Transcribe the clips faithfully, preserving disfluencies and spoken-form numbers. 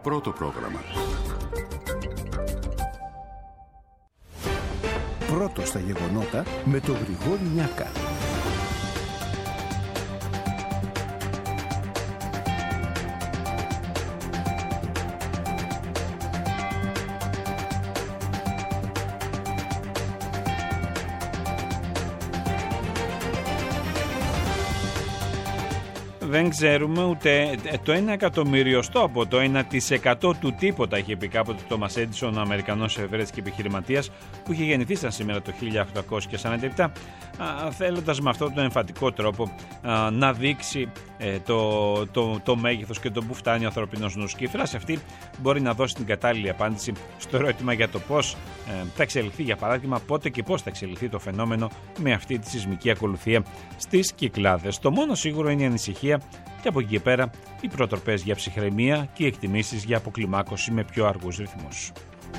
Πρώτο πρόγραμμα. Πρώτο στα γεγονότα με τον Γρηγόρη Νιάκα. Δεν ξέρουμε ούτε το ένα εκατομμυριοστό από το ένα τοις εκατό του τίποτα, είχε πει κάποτε ο Τόμας Έντισον, ο Αμερικανός εφευρέτης και επιχειρηματίας που είχε γεννηθεί σαν σήμερα το χίλια οκτακόσια σαράντα επτά, θέλοντας με αυτόν τον εμφατικό τρόπο α, να δείξει ε, το, το, το μέγεθος και το που φτάνει ο ανθρωπινός νους. Και η φράση αυτή μπορεί να δώσει την κατάλληλη απάντηση στο ερώτημα για το πώς ε, θα εξελιχθεί, για παράδειγμα, πότε και πώς θα εξελιχθεί το φαινόμενο με αυτή τη σεισμική ακολουθία στις Κυκλάδες. Το μόνο σίγουρο είναι η ανησυχία και από εκεί και πέρα οι προτροπές για ψυχραιμία και οι εκτιμήσεις για αποκλιμάκωση με πιο αργούς ρυθμούς.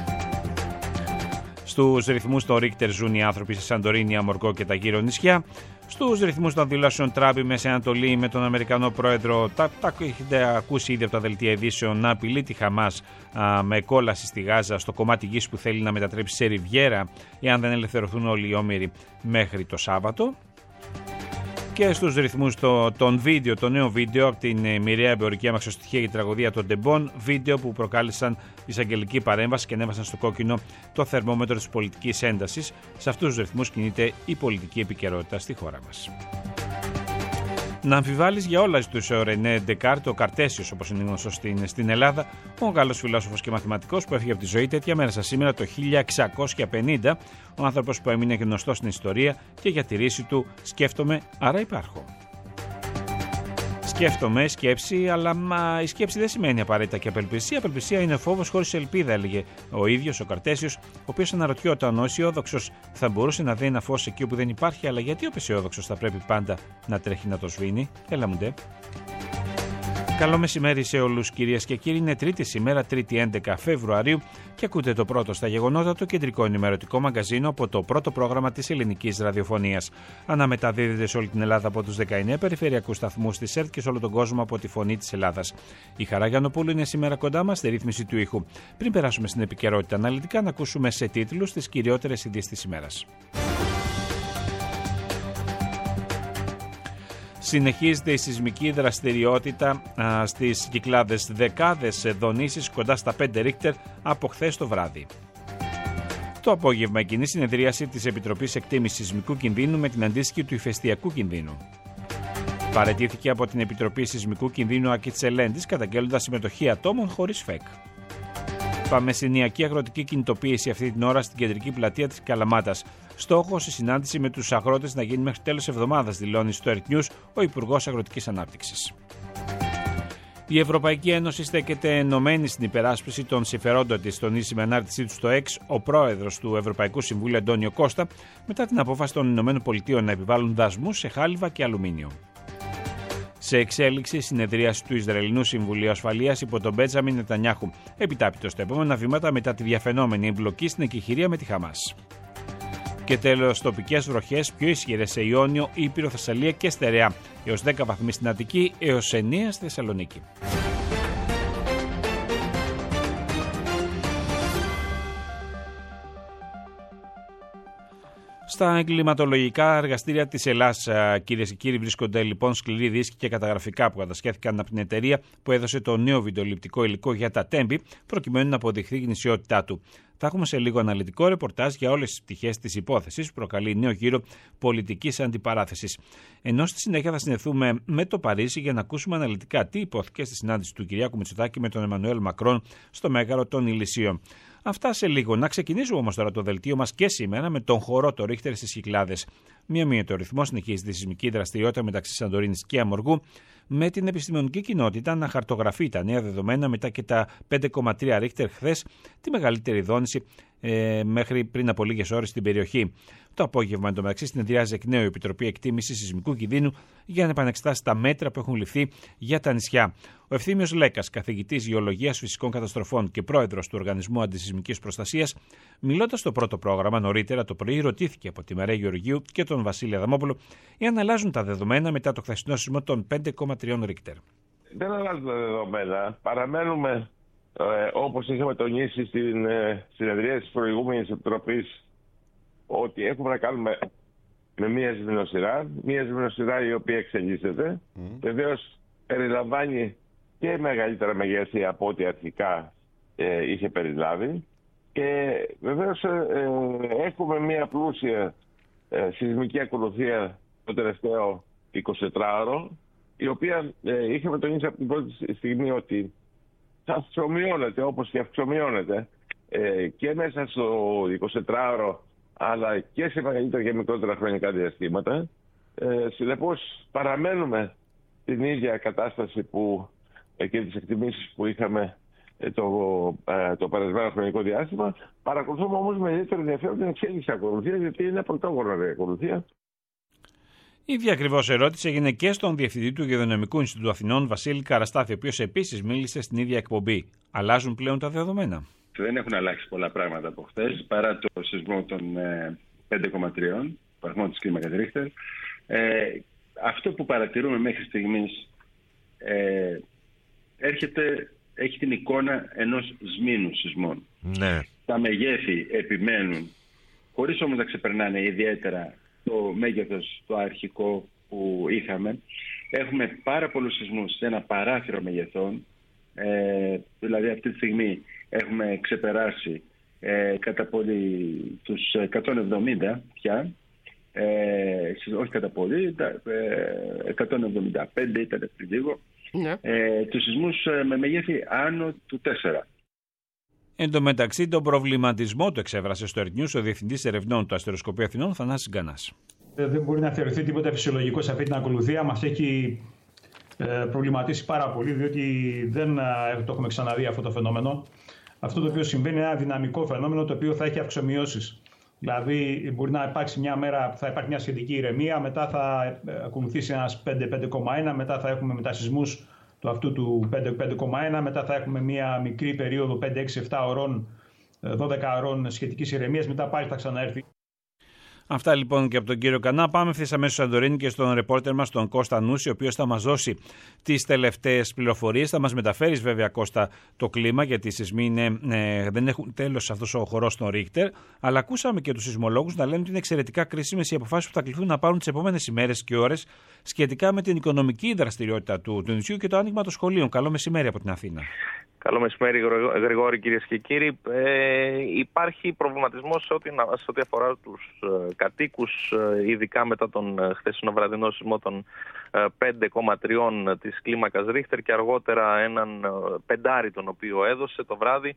Στους ρυθμούς των Ρίχτερ ζουν οι άνθρωποι στη Σαντορίνη, Αμοργό και τα γύρω νησιά. Στους ρυθμούς των δηλώσεων Τραμπ, Μέση Ανατολή, με τον Αμερικανό πρόεδρο, τα, τα έχετε ακούσει ήδη από τα δελτία ειδήσεων, να απειλεί τη Χαμάς α, με κόλαση στη Γάζα, στο κομμάτι γης που θέλει να μετατρέψει σε ριβιέρα, εάν δεν ελευθερωθούν όλοι οι όμηροι μέχρι το Σάββατο. Και στους ρυθμούς το, των βίντεο, το νέο βίντεο από την μοιραία εμπορική αμαξοστοιχεία για τη τραγωδία των Ντεμπών, βίντεο που προκάλεσαν εισαγγελική παρέμβαση και ανέβασαν στο κόκκινο το θερμόμετρο της πολιτικής έντασης. Σε αυτούς τους ρυθμούς κινείται η πολιτική επικαιρότητα στη χώρα μας. Να αμφιβάλλεις για όλα τους ο Ρενέ Ντεκάρτ, ο Καρτέσιος όπως είναι γνωστός στην, στην Ελλάδα, ο Γάλλος φιλόσοφος και μαθηματικός που έφυγε από τη ζωή τέτοια μέρα σαν σήμερα το χίλια εξακόσια πενήντα, ο άνθρωπος που έμεινε γνωστός στην ιστορία και για τη ρίση του «Σκέφτομαι, άρα υπάρχω». Σκέφτομαι, σκέψη, αλλά μα, η σκέψη δεν σημαίνει απαραίτητα και απελπισία. Απελπισία είναι φόβος χωρίς ελπίδα, έλεγε ο ίδιος ο Καρτέσιος, ο οποίος αναρωτιόταν: ο αισιόδοξος θα μπορούσε να δει ένα φως εκεί όπου δεν υπάρχει, αλλά γιατί ο αισιόδοξος θα πρέπει πάντα να τρέχει να το σβήνει? Έλα μου ντε. Καλό μεσημέρι σε όλους κυρίες και κύριοι. Είναι Τρίτη σήμερα, Τρίτη έντεκα Φεβρουαρίου και ακούτε το πρώτο στα γεγονότα, το κεντρικό ενημερωτικό μαγκαζίνο από το πρώτο πρόγραμμα της ελληνικής ραδιοφωνίας. Αναμεταδίδεται σε όλη την Ελλάδα από τους δεκαεννέα περιφερειακούς σταθμούς της ΕΡΤ και σε όλο τον κόσμο από τη Φωνή της Ελλάδας. Η Χαρά Γιαννοπούλου είναι σήμερα κοντά μας στη ρύθμιση του ήχου. Πριν περάσουμε στην επικαιρότητα αναλυτικά, να ακούσουμε σε τίτλους τις κυριότερες ειδήσεις της ημέρας. Συνεχίζεται η σεισμική δραστηριότητα α, στις Κυκλάδες. Δεκάδες δονήσεις κοντά στα πέντε Ρίχτερ από χθες το βράδυ. Το απόγευμα, η κοινή συνεδρίαση της Επιτροπής Εκτίμησης Σεισμικού Κινδύνου με την αντίστοιχη του ηφαιστειακού κινδύνου. Παραιτήθηκε από την Επιτροπή Σεισμικού Κινδύνου Άκη Τσελέντης, καταγγέλλοντας συμμετοχή ατόμων χωρίς ΦΕΚ. Παμεσηνιακή αγροτική κινητοποίηση αυτή την ώρα στην κεντρική πλατεία της Καλαμάτας. Στόχος η συνάντηση με τους αγρότες να γίνει μέχρι τέλος εβδομάδας, δηλώνει στο ΕΡΤ News ο Υπουργός Αγροτικής Ανάπτυξης. Η Ευρωπαϊκή Ένωση στέκεται ενωμένη στην υπεράσπιση των συμφερόντων της, τονίζει με ανάρτησή του στο X ο πρόεδρος του Ευρωπαϊκού Συμβούλου Αντώνιο Κώστα, μετά την απόφαση των ΗΠΑ να επιβάλλουν δασμούς σε χάλιβα και αλουμίνιο. Σε εξέλιξη, συνεδρίαση του Ισραηλινού Συμβουλίου Ασφαλείας υπό τον Μπέτζαμιν Νετανιάχου. Επιτάπητο στα επόμενα βήματα μετά τη διαφαινόμενη εμπλοκή στην εκεχηρία με τη Χαμάς. Και τέλος, τοπικές βροχές πιο ισχυρές σε Ιόνιο, Ήπειρο, Θεσσαλία και Στερεά. Έως δέκα βαθμοί στην Αττική, έως εννέα στη Θεσσαλονίκη. Στα εγκληματολογικά εργαστήρια της Ελλάδας, κυρίες και κύριοι, βρίσκονται λοιπόν σκληροί δίσκοι και καταγραφικά που κατασχέθηκαν από την εταιρεία που έδωσε το νέο βιντεοληπτικό υλικό για τα Τέμπη, προκειμένου να αποδειχθεί η γνησιότητά του. Θα έχουμε σε λίγο αναλυτικό ρεπορτάζ για όλες τις πτυχές της υπόθεσης που προκαλεί νέο γύρο πολιτικής αντιπαράθεσης. Ενώ στη συνέχεια θα συνδεθούμε με το Παρίσι για να ακούσουμε αναλυτικά τι υπόθηκε στη συνάντηση του Κυριάκου Μητσοτάκη με τον Εμμανουέλ Μακρόν στο Μέγαρο των Ηλυσίων. Αυτά σε λίγο. Να ξεκινήσουμε όμως τώρα το δελτίο μας και σήμερα με τον χορό το Ρίχτερ στις Κυκλάδες. Μία-μία το ρυθμό συνεχίζεται η σεισμική δραστηριότητα μεταξύ Σαντορίνης και Αμοργού, με την επιστημονική κοινότητα να χαρτογραφεί τα νέα δεδομένα μετά και τα πέντε κόμμα τρία Ρίχτερ χθες, τη μεγαλύτερη δόνηση ε, μέχρι πριν από λίγες ώρες στην περιοχή. Το απόγευμα, εντωμεταξύ, συνεδριάζει εκ νέου η Επιτροπή Εκτίμησης Σεισμικού Κινδύνου για να επανεξετάσει τα μέτρα που έχουν ληφθεί για τα νησιά. Ο Ευθύμιος Λέκας, καθηγητής Γεωλογίας Φυσικών Καταστροφών και πρόεδρος του Οργανισμού Αντισεισμικής Προστασίας, μιλώντας στο πρώτο πρόγραμμα νωρίτερα το πρωί, ρωτήθηκε από τη Μαρία Γεωργίου και τον Βασίλη Αδαμόπουλο εάν αλλάζουν τα δεδομένα μετά το χθεσινό σεισμό των πέντε κόμμα τρία Ρίχτερ. Δεν αλλάζουν τα δεδομένα. Παραμένουμε Ε, όπως είχαμε τονίσει στην ε, συνεδρία της προηγούμενης Επιτροπής, ότι έχουμε να κάνουμε με μία σμηνοσειρά, μία σμηνοσειρά η οποία εξελίσσεται. Mm. Βεβαίως περιλαμβάνει και μεγαλύτερα μεγέθη από ό,τι αρχικά ε, είχε περιλάβει. Και βεβαίως ε, ε, έχουμε μία πλούσια ε, σεισμική ακολουθία το τελευταίο εικοσιτετράωρο, η οποία ε, είχαμε τονίσει από την πρώτη στιγμή ότι θα αυξομειώνεται όπως και αυξομειώνεται ε, και μέσα στο εικοσιτετράωρο, αλλά και σε μεγαλύτερα και μικρότερα χρονικά διαστήματα. Ε, συνεπώς παραμένουμε την ίδια κατάσταση που, ε, και τις εκτιμήσεις που είχαμε ε, το, ε, το περασμένο χρονικό διάστημα. Παρακολουθούμε όμως με ιδιαίτερο ενδιαφέρον την εξέλιξη ακολουθίας, γιατί είναι πρωτόγνωρη ακολουθία. Η ίδια ακριβώς ερώτηση έγινε και στον Διευθυντή του Γεωδυναμικού Ινστιτούτου Αθηνών, Βασίλη Καραστάθη, ο οποίος επίσης μίλησε στην ίδια εκπομπή. Αλλάζουν πλέον τα δεδομένα? Δεν έχουν αλλάξει πολλά πράγματα από χθες, παρά το σεισμό των ε, πέντε κόμμα τρία, βαθμών της κλίμακας Ρίχτερ. Ε, αυτό που παρατηρούμε μέχρι στιγμής ε, έρχεται, έχει την εικόνα ενός σμήνου σεισμών. Ναι. Τα μεγέθη επιμένουν, χωρίς όμως να ξεπερνάνε ιδιαίτερα το μέγεθος το αρχικό που είχαμε. Έχουμε πάρα πολλούς σεισμούς σε ένα παράθυρο μεγεθών. Ε, δηλαδή αυτή τη στιγμή έχουμε ξεπεράσει ε, κατά πολύ τους εκατόν εβδομήντα πια. Ε, όχι κατά πολύ, ε, εκατόν εβδομήντα πέντε ήταν πριν λίγο. Ναι. Ε, τους σεισμούς με μεγέθη άνω του τέσσερα. Εν τω μεταξύ, τον προβληματισμό το εξέφρασε στο Earth News ο Διευθυντής Ερευνών του Αστεροσκοπείου Αθηνών, Θανάσης Γκανάς. Δεν μπορεί να θεωρηθεί τίποτα φυσιολογικό σε αυτή την ακολουθία. Μας έχει ε, προβληματίσει πάρα πολύ, διότι δεν ε, το έχουμε ξαναδεί αυτό το φαινόμενο. Αυτό το οποίο συμβαίνει είναι ένα δυναμικό φαινόμενο, το οποίο θα έχει αυξομοιώσεις. Δηλαδή, μπορεί να υπάρξει μια μέρα που θα υπάρχει μια σχετική ηρεμία, μετά θα ακολουθήσει ένας πέντε κόμμα ένα, μετά θα έχουμε μετασυσμούς του αυτού του πέντε κόμμα ένα, μετά θα έχουμε μια μικρή περίοδο πέντε έξι επτά ωρών, δώδεκα ωρών σχετικής ηρεμίας, μετά πάλι θα ξαναέρθει. Αυτά λοιπόν και από τον κύριο Κανά. Πάμε ευθύς αμέσως στο Σαντορίνη και στον ρεπόρτερ μας, τον Κώστα Νούση, ο οποίος θα μας δώσει τις τελευταίες πληροφορίες. Θα μας μεταφέρεις βέβαια, Κώστα, το κλίμα, γιατί οι σεισμοί είναι, ε, δεν έχουν τέλος αυτός ο χορός στον Ρίχτερ. Αλλά ακούσαμε και τους σεισμολόγους να λένε ότι είναι εξαιρετικά κρίσιμες οι αποφάσεις που θα κληθούν να πάρουν τις επόμενες ημέρες και ώρες σχετικά με την οικονομική δραστηριότητα του, του νησιού και το άνοιγμα των σχολείων. Καλό μεσημέρι από την Αθήνα. Καλό μεσημέρι, Γρηγόρη, κυρίες και κύριοι. Ε, υπάρχει προβληματισμός σε ό,τι, σε ό,τι αφορά τους ε, κατοίκους, ε, ειδικά μετά τον ε, χθεσινό βραδινό σεισμό των ε, πέντε κόμμα τρία της κλίμακας Ρίχτερ και αργότερα έναν ε, πεντάρι τον οποίο έδωσε το βράδυ.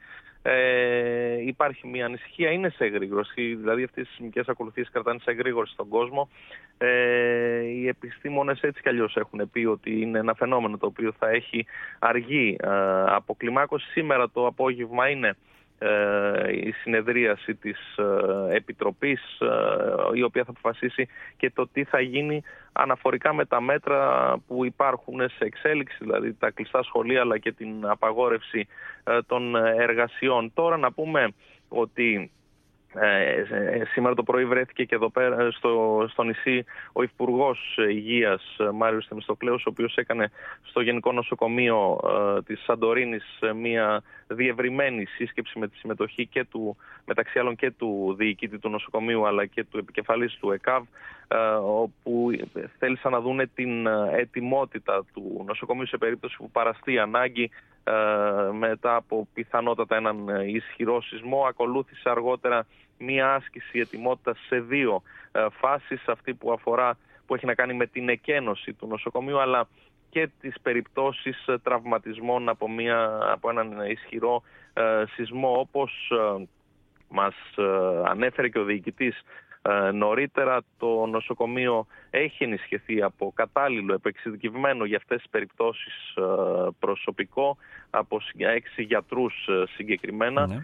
Ε, υπάρχει μια ανησυχία, είναι σε εγρήγορση, δηλαδή αυτές οι σεισμικές ακολουθίες κρατάνε σε εγρήγορση στον κόσμο. Ε, οι επιστήμονες έτσι κι αλλιώς έχουν πει ότι είναι ένα φαινόμενο το οποίο θα έχει αργή ε, αποκλιμάκωση. Σήμερα το απόγευμα είναι ε, η συνεδρίαση της ε, Επιτροπής ε, η οποία θα αποφασίσει και το τι θα γίνει αναφορικά με τα μέτρα που υπάρχουν σε εξέλιξη, δηλαδή τα κλειστά σχολεία αλλά και την απαγόρευση ε, των εργασιών. Τώρα να πούμε ότι Ε, σήμερα το πρωί βρέθηκε και εδώ πέρα στο, στο νησί ο Υπουργός Υγείας Μάριος Θεμιστοκλέους, ο οποίος έκανε στο Γενικό Νοσοκομείο ε, της Σαντορίνης μια διευρυμένη σύσκεψη με τη συμμετοχή και του, μεταξύ άλλων και του διοικητή του νοσοκομείου αλλά και του επικεφαλής του ΕΚΑΒ, ε, όπου θέλησαν να δούνε την ετοιμότητα του νοσοκομείου σε περίπτωση που παραστεί ανάγκη ε, μετά από πιθανότατα έναν ισχυρό σεισμό. Ακολούθησε αργότερα μία άσκηση ετοιμότητας σε δύο ε, φάσεις, αυτή που αφορά, που έχει να κάνει με την εκένωση του νοσοκομείου αλλά και τις περιπτώσεις τραυματισμών από, μια, από έναν ισχυρό ε, σεισμό, όπως ε, μας ε, ανέφερε και ο διοικητής ε, νωρίτερα. Το νοσοκομείο έχει ενισχυθεί από κατάλληλο, επεξειδικευμένο για αυτές τις περιπτώσεις ε, προσωπικό, από έξι γιατρούς ε, συγκεκριμένα. Ναι.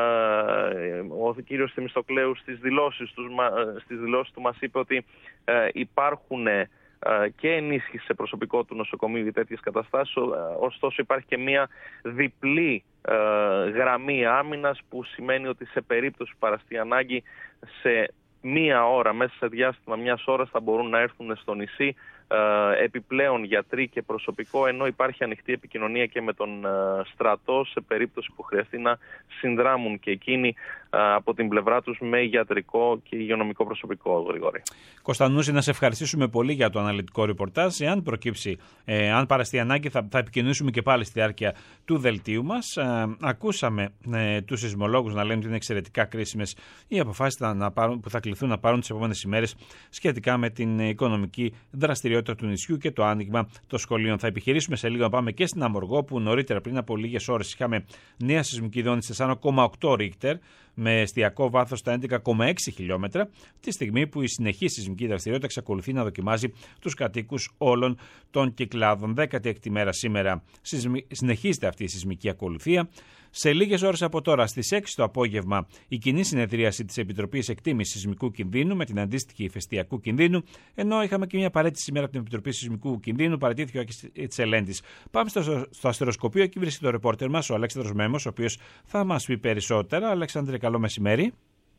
Ε, ο κύριος Θεμιστοκλέους στις δηλώσεις, τους, στις δηλώσεις του μας είπε ότι ε, υπάρχουν ε, και ενίσχυση σε προσωπικό του νοσοκομείου για τέτοιες καταστάσεις, ωστόσο υπάρχει και μια διπλή ε, γραμμή άμυνας, που σημαίνει ότι σε περίπτωση που παραστεί ανάγκη, σε μία ώρα, μέσα σε διάστημα μιας ώρας θα μπορούν να έρθουν στο νησί επιπλέον γιατροί και προσωπικό, ενώ υπάρχει ανοιχτή επικοινωνία και με τον στρατό σε περίπτωση που χρειαστεί να συνδράμουν και εκείνοι από την πλευρά τους με ιατρικό και υγειονομικό προσωπικό, Γρηγόρη. Κωνσταντινούση, να σε ευχαριστήσουμε πολύ για το αναλυτικό ρεπορτάζ. Εάν προκύψει, ε, αν παραστεί ανάγκη, θα, θα επικοινωνήσουμε και πάλι στη διάρκεια του δελτίου μας. Ε, ακούσαμε ε, τους σεισμολόγους να λένε ότι είναι εξαιρετικά κρίσιμες οι αποφάσεις να πάρουν, που θα κληθούν να πάρουν τις επόμενες ημέρες σχετικά με την οικονομική δραστηριότητα του νησιού και το άνοιγμα των σχολείων. Θα επιχειρήσουμε σε λίγο να πάμε και στην Αμοργό, που νωρίτερα πριν από λίγες ώρες είχαμε νέα σεισμική δόνηση τέσσερα κόμμα οκτώ Ρίχτερ, με εστιακό βάθος στα έντεκα κόμμα έξι χιλιόμετρα, τη στιγμή που η συνεχή σεισμική δραστηριότητα εξακολουθεί να δοκιμάζει τους κατοίκους όλων των κυκλάδων. δέκατη έκτη μέρα σήμερα συνεχίζεται αυτή η σεισμική ακολουθία. Σε λίγες ώρες από τώρα, στις έξι το απόγευμα, η κοινή συνεδρίαση της Επιτροπής Εκτίμησης Σεισμικού Κινδύνου με την αντίστοιχη ηφαιστειακού κινδύνου, ενώ είχαμε και μια παρέτηση σήμερα από την Επιτροπή Σεισμικού Κινδύνου, παραιτήθηκε ο Άκης Τσελέντης. Πάμε στο, στο αστεροσκοπείο, εκεί βρίσκεται το ρεπόρτερ μας, ο Αλέξανδρος Μέμος, ο οποίος θα μας πει περισσότερα. Αλέξανδρε, καλό μεσημέρι.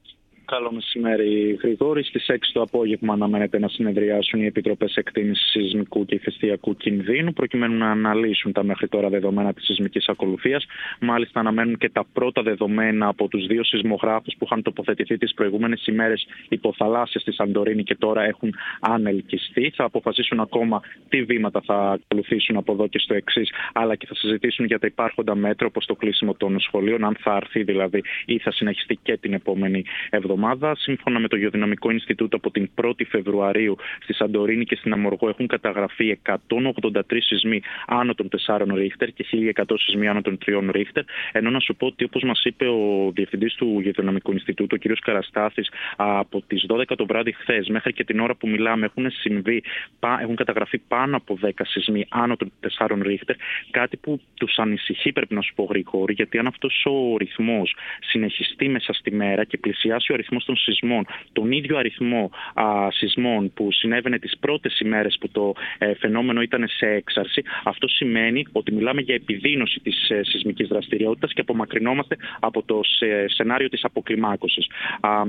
Καλό μεσημέρι, Γρηγόρη. Στις έξι το απόγευμα αναμένεται να συνεδριάσουν οι Επιτροπές Εκτίμησης Σεισμικού και Ηφαιστειακού Κινδύνου, προκειμένου να αναλύσουν τα μέχρι τώρα δεδομένα της σεισμικής ακολουθίας. Μάλιστα, αναμένουν και τα πρώτα δεδομένα από τους δύο σεισμογράφους που είχαν τοποθετηθεί τις προηγούμενες ημέρες υποθαλάσσια στη Σαντορίνη και τώρα έχουν ανελκυστεί. Θα αποφασίσουν ακόμα τι βήματα θα ακολουθήσουν από εδώ και στο εξής, αλλά και θα συζητήσουν για τα υπάρχοντα μέτρα, όπως το κλείσιμο των σχολείων, αν θα αρθεί δηλαδή ή θα συνεχιστεί και την επόμενη εβδομάδα. Σύμφωνα με το Γεωδυναμικό Ινστιτούτο, από την πρώτη Φεβρουαρίου στη Σαντορίνη και στην Αμοργό έχουν καταγραφεί εκατόν ογδόντα τρεις σεισμοί άνω των τεσσάρων Ρίχτερ και χίλια εκατό σεισμοί άνω των τριών Ρίχτερ. Ενώ να σου πω ότι, όπως μας είπε ο διευθυντής του Γεωδυναμικού Ινστιτούτου, ο κ. Καραστάθης, από τις δώδεκα το βράδυ χθες μέχρι και την ώρα που μιλάμε έχουν, συμβεί, έχουν καταγραφεί πάνω από δέκα σεισμοί άνω των τεσσάρων Ρίχτερ. Κάτι που τους ανησυχεί, πρέπει να σου πω, Γρηγόρη, γιατί αν αυτός ο ρυθμός συνεχιστεί μέσα στη μέρα και πλησιάσει ο αριθμός των σεισμών, τον ίδιο αριθμό α, σεισμών που συνέβαινε τις πρώτες ημέρες που το ε, φαινόμενο ήταν σε έξαρση, αυτό σημαίνει ότι μιλάμε για επιδείνωση της ε, σεισμικής δραστηριότητας και απομακρυνόμαστε από το σε, σενάριο της αποκλιμάκωσης. Α,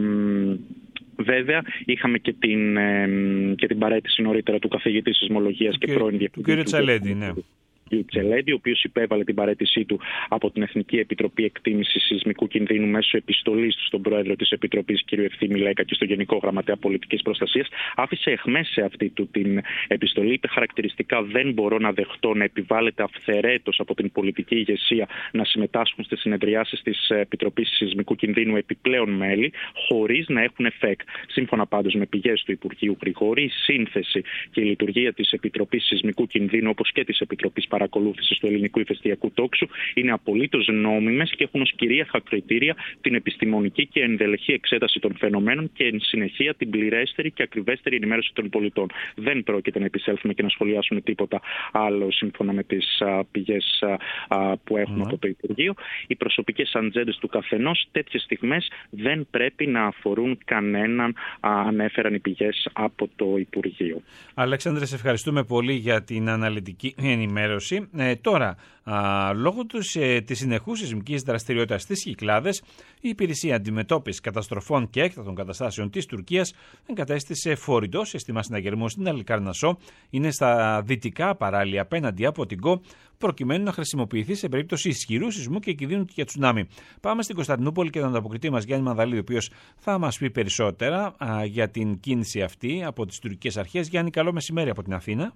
Βέβαια, είχαμε και την, ε, και την παραίτηση νωρίτερα του καθηγητή σεισμολογίας και, και πρώην διευθυντή του κ. Τσελέντη, ναι. Τσελέντη, ο οποίος υπέβαλε την παραίτησή του από την Εθνική Επιτροπή Εκτίμησης Σεισμικού Κινδύνου μέσω επιστολής του στον Πρόεδρο της Επιτροπής, κ. Ευθύμη Λέκα, και στον Γενικό Γραμματέα Πολιτικής Προστασίας. Άφησε εχμές σε αυτή του την επιστολή. Είπε χαρακτηριστικά: δεν μπορώ να δεχτώ να επιβάλλεται αυθαιρέτως από την πολιτική ηγεσία να συμμετάσχουν στις συνεδριάσεις της Επιτροπής Σεισμικού Κινδύνου επιπλέον μέλη, χωρίς να έχουν εφέκ. Σύμφωνα πάντως με πηγές του Υπουργείου Γρηγόρη, η σύνθεση και η λειτουργία της Επιτροπής Σεισμικού Κινδύνου, όπως και της Επιτροπής Παρακολούθησης του ελληνικού ηφαιστειακού τόξου, είναι απολύτως νόμιμες και έχουν ως κυρίαρχα κριτήρια την επιστημονική και ενδελεχή εξέταση των φαινομένων και εν συνεχεία την πληρέστερη και ακριβέστερη ενημέρωση των πολιτών. Δεν πρόκειται να επισέλθουμε και να σχολιάσουμε τίποτα άλλο σύμφωνα με τις πηγές που έχουμε mm. από το Υπουργείο. Οι προσωπικές ατζέντες του καθενός τέτοιες στιγμές δεν πρέπει να αφορούν κανέναν, ανέφεραν οι πηγές από το Υπουργείο. Αλέξανδρε, σε ευχαριστούμε πολύ για την αναλυτική ενημέρωση. Ε, τώρα, α, λόγω τους, ε, της συνεχούς σεισμικής δραστηριότητας στις Κυκλάδες, η Υπηρεσία Αντιμετώπισης Καταστροφών και Έκτακτων Καταστάσεων της Τουρκίας εγκατέστησε φορητό σύστημα συναγερμού στην Αλικάρνασσο. Είναι στα δυτικά παράλια απέναντι από την Κο, προκειμένου να χρησιμοποιηθεί σε περίπτωση ισχυρού σεισμού και κινδύνου για τσουνάμι. Πάμε στην Κωνσταντινούπολη και τον ανταποκριτή μας Γιάννη Μανδαλίδη, ο οποίος θα μας πει περισσότερα α, για την κίνηση αυτή από τις τουρκικές αρχές. Γιάννη, καλό μεσημέρι από την Αθήνα.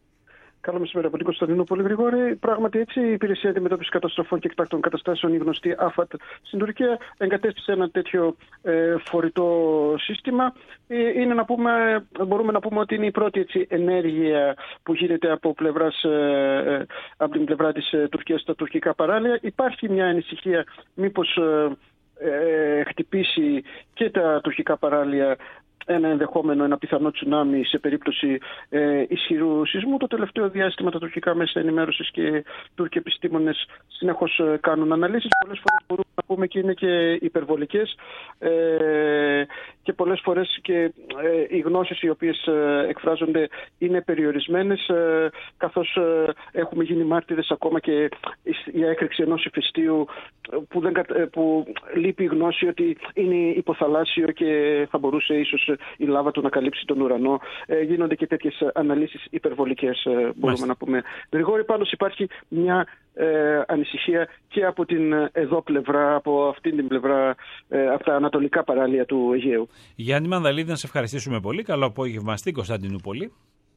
Καλό μεσημέρι από την Κωνσταντινούπολη, Γρηγόρη. Πράγματι, έτσι, η Υπηρεσία Αντιμετώπισης Καταστροφών και Εκτάκτων Καταστάσεων, η γνωστή άφατ στην Τουρκία, εγκατέστησε ένα τέτοιο ε, φορητό σύστημα. Ε, είναι να πούμε, μπορούμε να πούμε ότι είναι η πρώτη έτσι, ενέργεια που γίνεται από, πλευράς, ε, από την πλευρά της ε, Τουρκίας στα τουρκικά παράλια. Υπάρχει μια ανησυχία μήπως ε, ε, χτυπήσει και τα τουρκικά παράλια ένα ενδεχόμενο, ένα πιθανό τσουνάμι σε περίπτωση ε, ισχυρού σεισμού. Το τελευταίο διάστημα τα τουρκικά μέσα ενημέρωσης και οι Τούρκοι επιστήμονες συνεχώς ε, κάνουν αναλύσεις. Πολλές φορές μπορούμε να πούμε, και είναι και υπερβολικές ε, και πολλές φορές και ε, οι γνώσεις οι οποίες ε, εκφράζονται είναι περιορισμένες, ε, καθώς ε, έχουμε γίνει μάρτυρες ακόμα και η έκρηξη ενός ηφαιστείου που, δεν, που λείπει η γνώση ότι είναι υποθαλάσσιο και θα μπορούσε ίσως η λάβα του να καλύψει τον ουρανό. Ε, γίνονται και τέτοιες αναλύσεις υπερβολικές, ε, μπορούμε Μάλιστα. να πούμε. Γρηγόρη, πάντως υπάρχει μια ε, ανησυχία και από την εδώ πλευρά, από αυτήν την πλευρά, ε, από τα ανατολικά παράλια του Αιγαίου. Γιάννη Μανδαλίδη, να σε ευχαριστήσουμε πολύ. Καλό απόγευμα στην Κωνσταντινούπολη.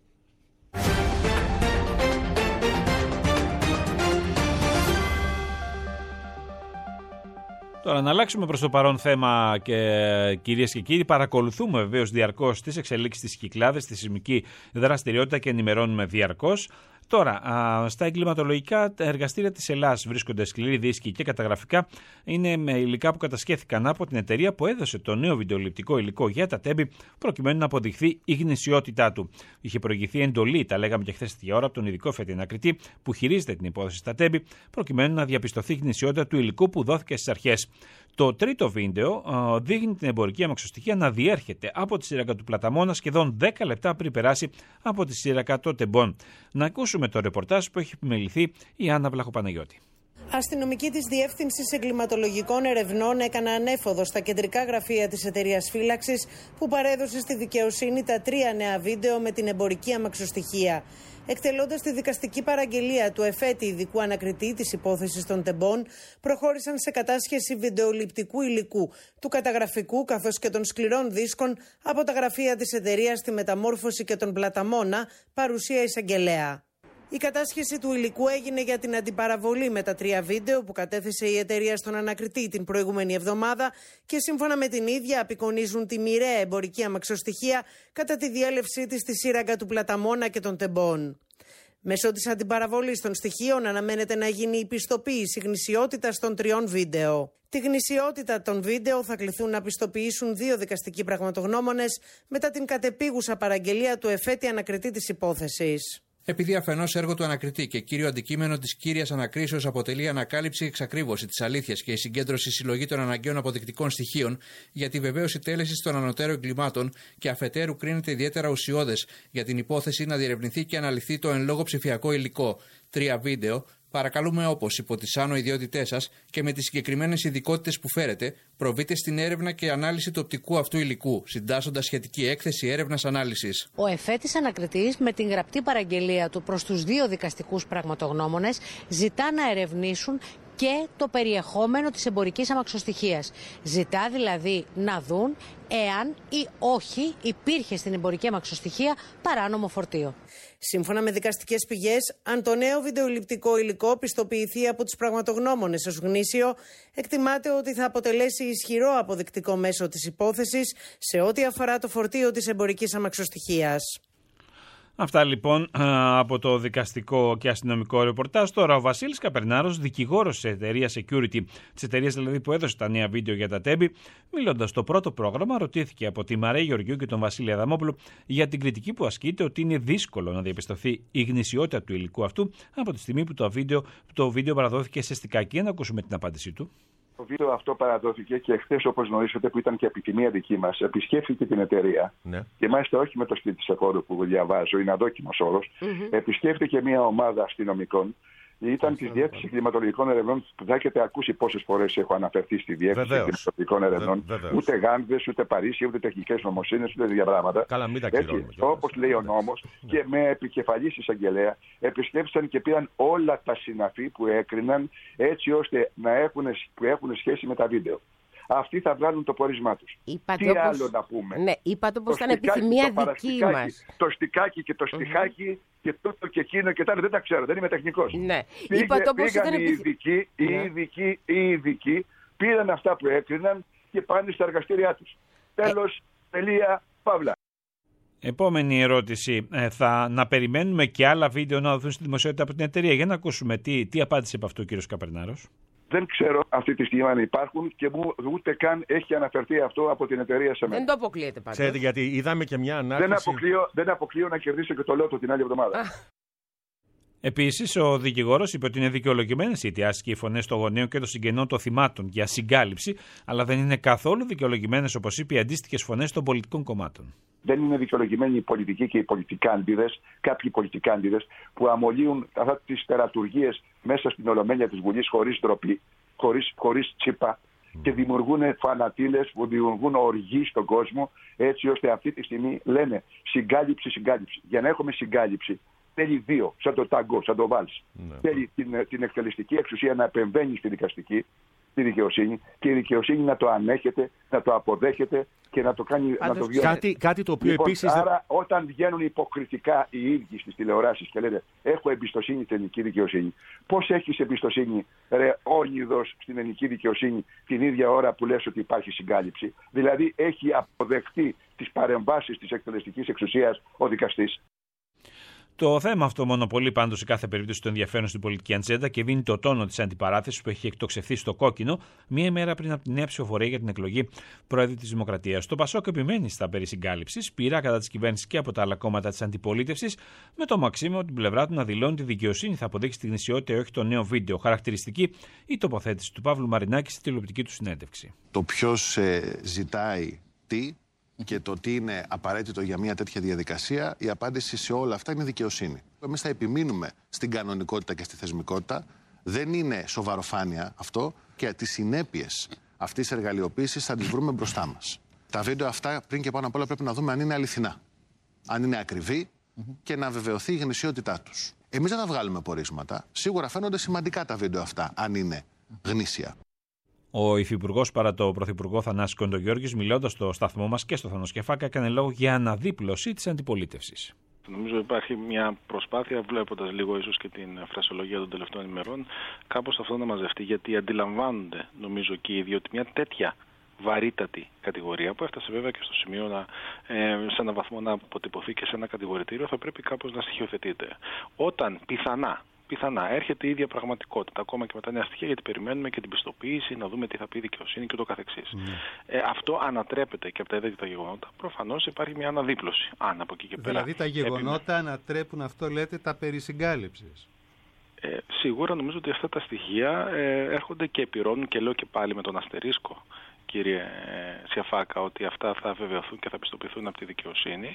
Τώρα να αλλάξουμε προς το παρόν θέμα, και κυρίες και κύριοι, παρακολουθούμε βεβαίως διαρκώς τις εξελίξεις της Κυκλάδες, τη σεισμική δραστηριότητα και ενημερώνουμε διαρκώς. Τώρα, στα εγκληματολογικά εργαστήρια της Ελλάς βρίσκονται σκληροί δίσκοι και καταγραφικά. Είναι με υλικά που κατασχέθηκαν από την εταιρεία που έδωσε το νέο βιντεοληπτικό υλικό για τα τέμπη, προκειμένου να αποδειχθεί η γνησιότητά του. Είχε προηγηθεί εντολή, τα λέγαμε και χθες τη ώρα, από τον ειδικό φετινακριτή που χειρίζεται την υπόθεση στα τέμπη, προκειμένου να διαπιστωθεί η γνησιότητα του υλικού που δόθηκε στις αρχές. Το τρίτο βίντεο δείχνει την εμπορική αμαξοστοιχεία να διέρχεται από τη σύραγγα του Πλαταμόνα σχεδόν δέκα λεπτά πριν περάσει από τη σύραγγα των τεμπών. Να ακούσουμε το ρεπορτάζ που έχει επιμεληθεί η Άννα Βλαχοπαναγιώτη. Αστυνομικοί της Διεύθυνσης Εγκληματολογικών Ερευνών έκαναν ανέφοδο στα κεντρικά γραφεία της εταιρείας φύλαξης που παρέδωσε στη δικαιοσύνη τα τρία νέα βίντεο με την εμπορική αμαξοστοιχεία. Εκτελώντας τη δικαστική παραγγελία του εφέτη ειδικού ανακριτή της υπόθεσης των τεμπών, προχώρησαν σε κατάσχεση βιντεοληπτικού υλικού, του καταγραφικού καθώς και των σκληρών δίσκων από τα γραφεία της εταιρείας στη Μεταμόρφωση και τον Πλαταμόνα, παρουσία εισαγγελέα. Η κατάσχεση του υλικού έγινε για την αντιπαραβολή με τα τρία βίντεο που κατέθεσε η εταιρεία στον ανακριτή την προηγούμενη εβδομάδα και σύμφωνα με την ίδια απεικονίζουν τη μοιραία εμπορική αμαξοστοιχεία κατά τη διέλευσή της στη σύραγγα του Πλαταμόνα και των τεμπών. Μέσω της αντιπαραβολής των στοιχείων αναμένεται να γίνει η πιστοποίηση γνησιότητας των τριών βίντεο. Τη γνησιότητα των βίντεο θα κληθούν να πιστοποιήσουν δύο δικαστικοί πραγματογνώμονες μετά την κατεπίγουσα παραγγελία του εφέτη ανακριτή της υπόθεσης. Επειδή αφενός έργο του ανακριτή και κύριο αντικείμενο της κύριας ανακρίσεως αποτελεί ανακάλυψη, εξακρίβωση της αλήθειας και η συγκέντρωση συλλογή των αναγκαίων αποδεικτικών στοιχείων για τη βεβαίωση τέλεσης των ανωτέρων εγκλημάτων και αφετέρου κρίνεται ιδιαίτερα ουσιώδες για την υπόθεση να διερευνηθεί και αναλυθεί το εν λόγω ψηφιακό υλικό. Τρία βίντεο. Παρακαλούμε, όπως υπό τις άνω ιδιότητές σας και με τις συγκεκριμένες ειδικότητες που φέρετε, προβείτε στην έρευνα και ανάλυση του οπτικού αυτού υλικού, συντάσσοντας σχετική έκθεση έρευνας ανάλυσης. Ο εφέτης ανακριτής, με την γραπτή παραγγελία του προς τους δύο δικαστικούς πραγματογνώμονες, ζητά να ερευνήσουν και το περιεχόμενο της εμπορικής αμαξοστοιχείας. Ζητά δηλαδή να δουν εάν ή όχι υπήρχε στην εμπορική αμαξοστοιχεία παράνομο φορτίο. Σύμφωνα με δικαστικές πηγές, αν το νέο βιντεοληπτικό υλικό πιστοποιηθεί από τους πραγματογνώμονες ως γνήσιο, εκτιμάται ότι θα αποτελέσει ισχυρό αποδεικτικό μέσο της υπόθεσης σε ό,τι αφορά το φορτίο της εμπορικής αμαξοστοιχείας. Αυτά λοιπόν από το δικαστικό και αστυνομικό ρεπορτάζ. Τώρα ο Βασίλης Καπερνάρος, δικηγόρος της εταιρείας Security, της εταιρείας δηλαδή που έδωσε τα νέα βίντεο για τα τέμπη, μιλώντας στο πρώτο πρόγραμμα, ρωτήθηκε από τη Μαρία Γεωργιού και τον Βασίλη Αδαμόπουλο για την κριτική που ασκείται ότι είναι δύσκολο να διαπιστωθεί η γνησιότητα του υλικού αυτού από τη στιγμή που το βίντεο, το βίντεο παραδόθηκε σε στικάκι. Να ακούσουμε την απάντησή του. Το βίντεο αυτό παραδόθηκε και χθες, όπως γνωρίζετε, που ήταν και επιθυμία δική μας, επισκέφθηκε την εταιρεία. Ναι. Και μάλιστα όχι με το σπίτι της εφόρου που διαβάζω, είναι αδόκιμος όρος. Mm-hmm. Επισκέφθηκε μια ομάδα αστυνομικών. Ήταν τη Διεύθυνση Εγκληματολογικών Ερευνών, που θα έχετε ακούσει πόσες φορές έχω αναφερθεί στη Διεύθυνση Εγκληματολογικών Ερευνών. Βε, ούτε γάνδες, ούτε Παρίσι, ούτε τεχνικές νομοσύνες, ούτε τέτοια πράγματα. Καλά, μην τα κυρώνουμε. Όπως λέει ο νόμος, ναι. Και με επικεφαλής εισαγγελέα επισκέφθηκαν και πήραν όλα τα συναφή που έκριναν, έτσι ώστε να έχουν, που έχουν σχέση με τα βίντεο. Αυτοί θα βγάλουν το πορίσμά τους. Είπατε Τι όπως... άλλο να πούμε. Ναι, είπατε όπως ήταν επιθυμία δική μας. Το στικάκι και το στιχάκι mm-hmm. και τούτο και εκείνο και τα άλλο δεν τα ξέρω, δεν είμαι τεχνικός. Ναι. Πήγε, είπατε όπως πήγαν ήταν οι ειδικοί, οι, ναι. ειδικοί, οι ειδικοί, πήραν αυτά που έκριναν και πάνε στα εργαστήριά τους. Τέλος, ε... τελεία, παύλα. Επόμενη ερώτηση. Ε, θα να περιμένουμε και άλλα βίντεο να δοθούν στη δημοσιότητα από την εταιρεία. Για να ακούσουμε τι, τι απάντησε από αυτό ο κύριος Καπερνάρος. Δεν ξέρω αυτή τη στιγμή αν υπάρχουν και μου ούτε καν έχει αναφερθεί αυτό από την εταιρεία σε μένα. Δεν το αποκλείεται πάντως. Ξέρετε, γιατί είδαμε και μια ανάρτηση. Δεν αποκλείω, δεν αποκλείω να κερδίσω και το λέω το την άλλη εβδομάδα. Επίσης, ο δικηγόρος είπε ότι είναι δικαιολογημένες οι αιτιάσεις και οι φωνές των γονέων και των συγγενών των θυμάτων για συγκάλυψη, αλλά δεν είναι καθόλου δικαιολογημένες, όπως είπε, οι αντίστοιχες φωνές των πολιτικών κομμάτων. Δεν είναι δικαιολογημένοι οι πολιτικοί και οι πολιτικάντιδες, κάποιοι πολιτικάντιδες που αμολύουν αυτές τις τερατουργίες μέσα στην ολομέλεια της Βουλής χωρίς ντροπή, χωρίς, χωρίς τσίπα και δημιουργούν φανατήλες που δημιουργούν οργή στον κόσμο, έτσι ώστε αυτή τη στιγμή λένε συγκάλυψη, συγκάλυψη. Για να έχουμε συγκάλυψη θέλει δύο, σαν το τάγκο, σαν το βάλς. Ναι. Θέλει την, την εκτελεστική εξουσία να επεμβαίνει στη δικαστική, στη δικαιοσύνη, και η δικαιοσύνη να το ανέχεται, να το αποδέχεται και να το κάνει. Να το βιώνει. Κάτι, κάτι το οποίο λοιπόν, επίσης. Άρα, όταν βγαίνουν υποκριτικά οι ίδιοι στις τηλεοράσεις και λένε έχω εμπιστοσύνη στην ελληνική δικαιοσύνη, πώς έχεις εμπιστοσύνη, ρε όνειδος, στην ελληνική δικαιοσύνη την ίδια ώρα που λες ότι υπάρχει συγκάλυψη? Δηλαδή, έχει αποδεχτεί τις παρεμβάσεις της εκτελεστικής εξουσίας ο δικαστής. Το θέμα αυτό μονοπολεί πάντως σε κάθε περίπτωση το ενδιαφέρον στην πολιτική ατζέντα και δίνει το τόνο της αντιπαράθεσης που έχει εκτοξευθεί στο κόκκινο μία ημέρα πριν από τη νέα ψηφοφορία για την εκλογή Πρόεδρου της Δημοκρατίας. Το Πασόκ επιμένει στα περί συγκάλυψης, πειρά κατά της κυβέρνησης και από τα άλλα κόμματα της αντιπολίτευσης, με το Μαξίμο από την πλευρά του να δηλώνει ότι η δικαιοσύνη θα αποδείξει τη γνησιότητα ή όχι το νέο βίντεο. Χαρακτηριστική η τοποθέτηση του Παύλου Μαρινάκη στη τηλεοπτική του συνέντευξη. Το ποιος ε, ζητάει τι και το τι είναι απαραίτητο για μια τέτοια διαδικασία, η απάντηση σε όλα αυτά είναι δικαιοσύνη. Εμείς θα επιμείνουμε στην κανονικότητα και στη θεσμικότητα. Δεν είναι σοβαροφάνεια αυτό και τις συνέπειες αυτής της εργαλειοποίησης θα τις βρούμε μπροστά μας. Τα βίντεο αυτά πριν και πάνω απ' όλα πρέπει να δούμε αν είναι αληθινά, αν είναι ακριβή mm-hmm. και να βεβαιωθεί η γνησιότητά τους. Εμείς δεν θα βγάλουμε πορίσματα. Σίγουρα φαίνονται σημαντικά τα βίντεο αυτά, αν είναι γνήσια. Ο υφυπουργός παρά το πρωθυπουργό Θανάση Κοντογιώργης, μιλώντας στο σταθμό μας και στο Θανόσκεφάκα, έκανε λόγο για αναδίπλωση της αντιπολίτευσης. Νομίζω υπάρχει μια προσπάθεια, βλέποντας λίγο ίσως και την φρασιολογία των τελευταίων ημερών, κάπως αυτό να μαζευτεί, γιατί αντιλαμβάνονται, νομίζω και οι ίδιοι, ότι μια τέτοια βαρύτατη κατηγορία, που έφτασε βέβαια και στο σημείο να, ε, σε έναν βαθμό να αποτυπωθεί και σε ένα κατηγορητήριο, θα πρέπει κάπως να στοιχειοθετείται. Όταν πιθανά Πιθανά έρχεται η ίδια πραγματικότητα, ακόμα και με τα νέα στοιχεία, γιατί περιμένουμε και την πιστοποίηση, να δούμε τι θα πει η δικαιοσύνη και το καθεξής. Mm. Ε, αυτό ανατρέπεται και από τα ίδια τα γεγονότα. Προφανώς υπάρχει μια αναδίπλωση. Αν από εκεί και πέρα. Δηλαδή τα γεγονότα επί... ανατρέπουν, αυτό λέτε, τα περί συγκάλυψης. Ε, σίγουρα νομίζω ότι αυτά τα στοιχεία ε, έρχονται και επιρρώνουν, και λέω και πάλι με τον αστερίσκο, κύριε Σιαφάκα, ότι αυτά θα βεβαιωθούν και θα πιστοποιηθούν από τη δικαιοσύνη.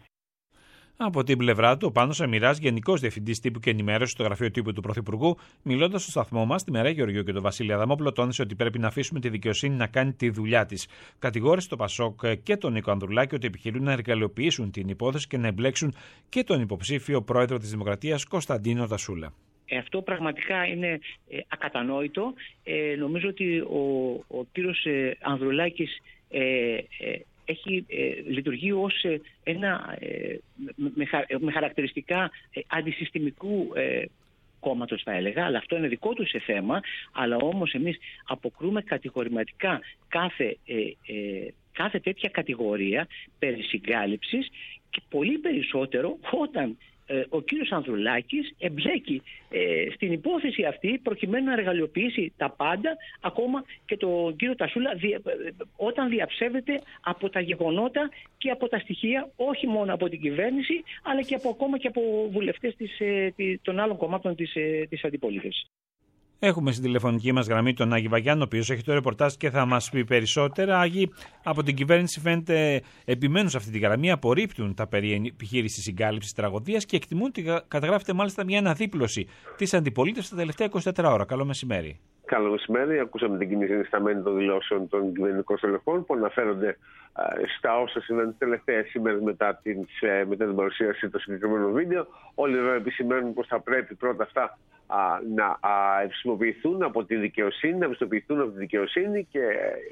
Από την πλευρά του, ο Πάνος Αμυράς, Γενικός Διευθυντής Τύπου και Ενημέρωση στο Γραφείο Τύπου του Πρωθυπουργού, μιλώντας στο σταθμό μας, τη Μερέ Γεωργίου και τον Βασίλη Αδαμόπουλο, τόνισε ότι πρέπει να αφήσουμε τη δικαιοσύνη να κάνει τη δουλειά της. Κατηγόρησε το Πασόκ και τον Νίκο Ανδρουλάκη ότι επιχειρούν να εργαλειοποιήσουν την υπόθεση και να εμπλέξουν και τον υποψήφιο πρόεδρο της Δημοκρατίας, Κωνσταντίνο Τασούλα. Αυτό πραγματικά είναι ε, ακατανόητο. Ε, νομίζω ότι ο, ο κύριος ε, Ανδρουλάκης ε, ε, έχει ε, λειτουργεί ως ε, ένα ε, με, με χαρακτηριστικά ε, αντισυστημικού ε, κόμματος, θα έλεγα, αλλά αυτό είναι δικό του σε θέμα. Αλλά όμως εμείς αποκρούμε κατηγορηματικά κάθε, ε, ε, κάθε τέτοια κατηγορία περί συγκάλυψης, και πολύ περισσότερο όταν ε, ο κύριος Ανδρουλάκης εμπλέκει ε, στην υπόθεση αυτή προκειμένου να εργαλειοποιήσει τα πάντα, ακόμα και τον κύριο Τασούλα, δια, όταν διαψεύδεται από τα γεγονότα και από τα στοιχεία, όχι μόνο από την κυβέρνηση, αλλά και από, ακόμα και από βουλευτές της, ε, των άλλων κομμάτων της, ε, της αντιπολίτευσης. Έχουμε στην τηλεφωνική μας γραμμή τον Άγη Βαγιάννη, ο οποίος έχει το ρεπορτάζ και θα μας πει περισσότερα. Άγη, από την κυβέρνηση φαίνεται επιμένουν σε αυτή τη γραμμή, απορρίπτουν τα περί επιχείρησης συγκάλυψης τραγωδίας και εκτιμούν ότι καταγράφεται μάλιστα μια αναδίπλωση της αντιπολίτευσης τα τελευταία είκοσι τέσσερα ώρα. Καλό μεσημέρι. Καλό μεσημέρι. Ακούσαμε την κοινή συνισταμένη των δηλώσεων των κυβερνητικών στελεχών που αναφέρονται στα όσα συμβαίνουν τις τελευταίες ημέρες μετά την, μετά την παρουσίαση του συγκεκριμένου βίντεο. Όλοι βέβαια επισημαίνουν πως θα πρέπει πρώτα αυτά α, να α, χρησιμοποιηθούν από τη δικαιοσύνη, να πιστοποιηθούν από τη δικαιοσύνη, και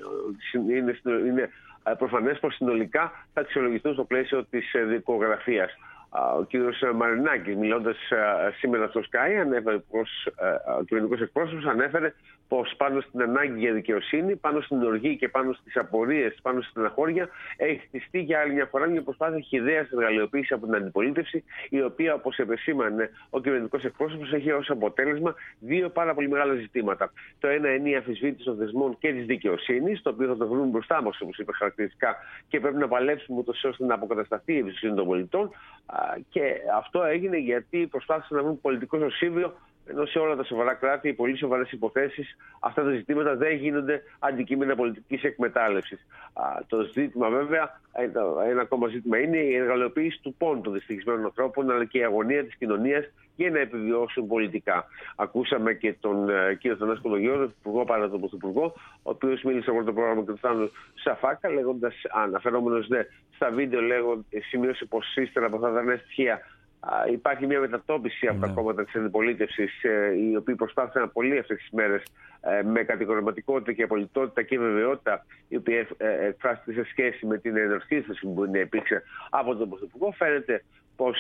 είναι, είναι προφανές πως συνολικά θα αξιολογηθούν στο πλαίσιο της δικογραφίας. Ο κύριος Μαρινάκης, μιλώντας σήμερα στο Sky, ανέφερε πως, ο κυβερνητικός εκπρόσωπος ανέφερε πως πάνω στην ανάγκη για δικαιοσύνη, πάνω στην οργή και πάνω στις απορίες, πάνω στην στεναχώρια, έχει χτιστεί για άλλη μια φορά μια προσπάθεια χυδαίας εργαλειοποίησης από την αντιπολίτευση, η οποία, όπως επεσήμανε ο κυβερνητικός εκπρόσωπος, έχει ως αποτέλεσμα δύο πάρα πολύ μεγάλα ζητήματα. Το ένα είναι η αμφισβήτηση των θεσμών και της δικαιοσύνης, το οποίο θα το βρούμε μπροστά μας, όπως είπε χαρακτηριστικά, και πρέπει να παλέψουμε ούτως ώστε να αποκατασταθεί η εμπιστοσύνη των πολιτών. Και αυτό έγινε γιατί προσπάθησαν να βρουν πολιτικό σωσίβιο, ενώ σε όλα τα σοβαρά κράτη, οι πολύ σοβαρές υποθέσεις, αυτά τα ζητήματα δεν γίνονται αντικείμενα πολιτικής εκμετάλλευσης. Το ζήτημα, βέβαια, ένα, ένα ακόμα ζήτημα είναι η εργαλειοποίηση του πόνου των δυστυχισμένων ανθρώπων, αλλά και η αγωνία της κοινωνίας για να επιβιώσουν πολιτικά. Ακούσαμε και τον uh, κύριο Θανάση Κολογιώδη, υπουργό παρά τον Πρωθυπουργό, ο οποίος μίλησε από το πρόγραμμα του Θάνου Σαφάκα, λέγοντας, αναφερόμενος ναι, στα βίντεο, λέγον, σημείωσε πως ύστερα από αυτά τα νέα στοιχεία υπάρχει μια μετατόπιση από ναι. τα κόμματα της αντιπολίτευσης, οι οποίοι προσπάθησαν πολύ αυτές τις μέρες με κατηγορηματικότητα και απολυτότητα και βεβαιότητα, η οποία εκφράστηκε σε σχέση με την ενορχίσταση που υπήρξε από τον Πρωθυπουργό. Φαίνεται πως,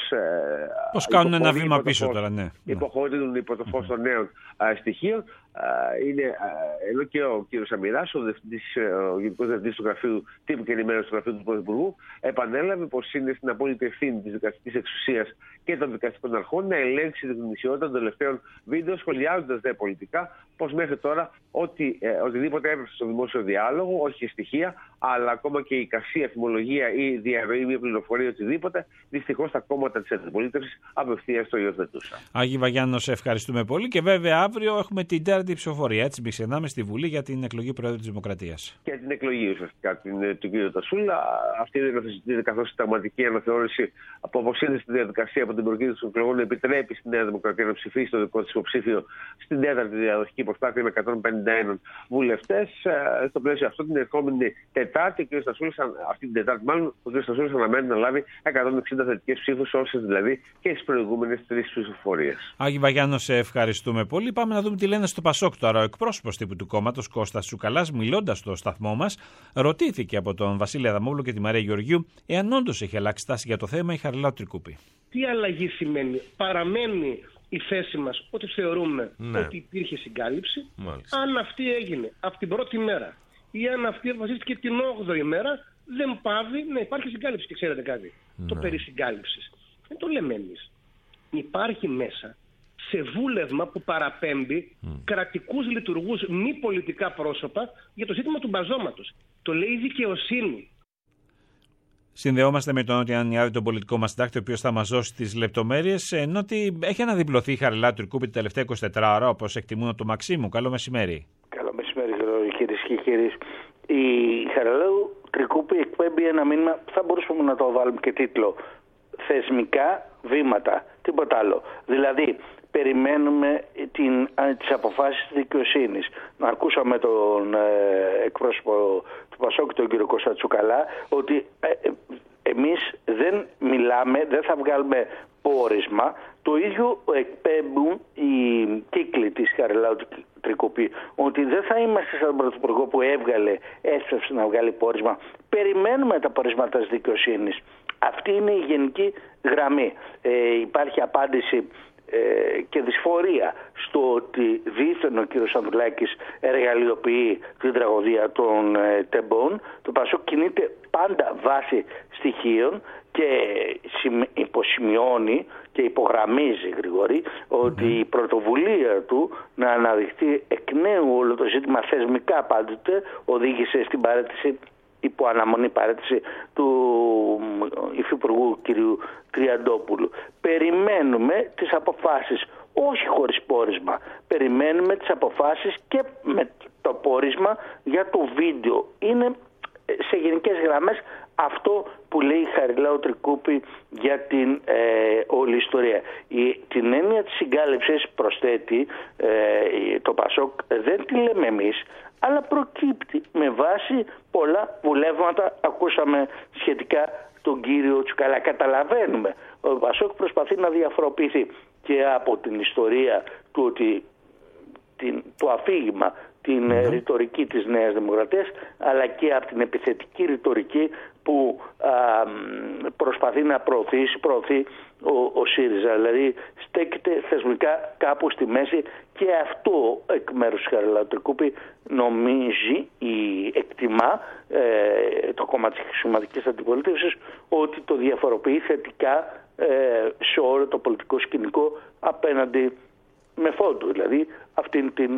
πως κάνουν ένα βήμα πίσω τώρα, ναι. Υποχωρούν υπό το φως των νέων στοιχείων. Είναι, ενώ και ο κ. Σαμυράς, ο, ο Γενικός Διευθυντής του Γραφείου Τύπου και Ενημέρωσης του Γραφείου του Πρωθυπουργού, επανέλαβε πως είναι στην απόλυτη ευθύνη της δικαστικής εξουσίας και των δικαστικών αρχών να ελέγξει την γνησιότητα των τελευταίων βίντεο, σχολιάζοντας δε πολιτικά πως μέχρι τώρα ότι, ε, οτιδήποτε έπρεπε στο δημόσιο διάλογο, όχι στοιχεία, αλλά ακόμα και η εικασία, θυμολογία ή διαρροή μια πληροφορία, οτιδήποτε, δυστυχώς τα κόμματα της αντιπολίτευσης απευθείας το υιοθετούσαν. Άγη Βαγιάννο, σε ευχαριστούμε πολύ και βέβαια αύριο έχουμε την τέταρτη ψηφοφορία. Έτσι, μην ξεχνάμε, στη Βουλή για την εκλογή Προέδρου της Δημοκρατίας. Και την εκλογή ουσιαστικά του κ. Τασούλα. Αυτή δεν αναθεωρείται καθώς η συνταγματική αναθεώρηση, από όπως είναι στη διαδικασία από την προκήρυξη των εκλογών, επιτρέπει στη Νέα Δημοκρατία να ψηφίσει το δικό της υποψήφιο στην τέταρτη διαδοχική προσπάθεια με εκατόν πενήντα ένα βουλευτές. Στο πλαίσιο αυτό, την ερχόμενη Τετάρτη, ο κ. Τασούλας, αυτή την Τετάρτη μάλλον, ο κ. Τασούλας αναμένει να λάβει εκατόν εξήντα θετικές ψήφους, όσες δηλαδή και στις προηγούμενες τρεις ψηφοφορίες. Άγη Βαγιάννο, σε ευχαριστούμε πολύ. Πάμε να δούμε τι λένε στο Πασόκ τώρα. Ο εκπρόσωπος τύπου του κόμματος, Κώστας Τσουκαλάς, μιλώντας στο σταθμό μας, ρωτήθηκε από τον Βασίλη Αδαμόπουλο και τη Μαρία Γεωργίου εάν όντως έχει αλλάξει στάση για το θέμα η Χαριλάου Τρικούπη. Τι αλλαγή σημαίνει? Παραμένει η θέση μας ότι θεωρούμε ναι. ότι υπήρχε συγκάλυψη. Μάλιστα. Αν αυτή έγινε από την πρώτη μέρα ή αν αυτή αποφασίστηκε την όγδοη μέρα, δεν πάβει να υπάρχει συγκάλυψη. Και ξέρετε κάτι, ναι. το περί συγκάλυψης δεν το λέμε εμείς. Υπάρχει μέσα σε βούλευμα που παραπέμπει mm. κρατικούς λειτουργούς, μη πολιτικά πρόσωπα, για το ζήτημα του μπαζώματος. Το λέει η δικαιοσύνη. Συνδεόμαστε με τον Νότια Ανιάδη, τον πολιτικό μας συντάκτη, ο οποίος θα μας δώσει τις λεπτομέρειες, ενώ ότι έχει αναδιπλωθεί η Χαριλάου Τρικούπη τα τελευταία είκοσι τέσσερα ώρα, όπως εκτιμούν του Μαξίμου. Καλό μεσημέρι. Καλό μεσημέρι, κυρίες και κύριοι. Η Χαριλάου Τρικούπη εκπέμπει ένα μήνυμα, θα μπορούσαμε να το βάλουμε και τίτλο, θεσμικά βήματα, τίποτα άλλο. Δηλαδή, περιμένουμε την, τις αποφάσεις της δικαιοσύνης. Να ακούσαμε τον ε, εκπρόσωπο του Πασόκ, τον κύριο Κώστα Τσουκαλά, ότι ε, ε, εμείς δεν μιλάμε, δεν θα βγάλουμε πόρισμα. Το ίδιο εκπέμπουν οι κύκλοι της Χαριλάου Τρικούπη, ότι δεν θα είμαστε σαν τον Πρωθυπουργό που έβγαλε, έστρεψε να βγάλει πόρισμα. Περιμένουμε τα πορίσματα της δικαιοσύνης. Αυτή είναι η γενική γραμμή. Ε, υπάρχει απάντηση ε, και δυσφορία στο ότι δήθεν ο κύριος Ανδρουλάκης εργαλειοποιεί την τραγωδία των ε, τεμπών. Το Πασόκ κινείται πάντα βάσει στοιχείων και υποσημειώνει και υπογραμμίζει, Γρηγόρη, ότι η πρωτοβουλία του να αναδειχθεί εκ νέου όλο το ζήτημα θεσμικά πάντοτε οδήγησε στην παρέτηση, υπό αναμονή παρέτηση του υφυπουργού κ. Τριαντόπουλου. Περιμένουμε τις αποφάσεις, όχι χωρίς πόρισμα. Περιμένουμε τις αποφάσεις και με το πόρισμα για το βίντεο. Είναι σε γενικές γραμμές αυτό που λέει η Χαριλάου Τρικούπη για την ε, όλη ιστορία. Η, την έννοια της συγκάλυψης, προσθέτει ε, το Πασόκ, δεν τη λέμε εμείς, αλλά προκύπτει με βάση πολλά βουλεύματα. Ακούσαμε σχετικά τον κύριο Τσουκαλά. Καταλαβαίνουμε, ο Πασόκ προσπαθεί να διαφοροποιηθεί και από την ιστορία του ότι την, το αφήγημα, την mm-hmm. ρητορική της Νέας Δημοκρατίας, αλλά και από την επιθετική ρητορική που α, προσπαθεί να προωθήσει, προωθεί ο, ο ΣΥΡΙΖΑ. Δηλαδή στέκεται θεσμικά κάπου στη μέση, και αυτό εκ μέρους της Χαριλάου Τρικούπη νομίζει ή εκτιμά ε, το κόμμα της Χρηματικής Αντιπολίτευσης ότι το διαφοροποιεί θετικά ε, σε όλο το πολιτικό σκηνικό απέναντι με φόντου, δηλαδή αυτήν την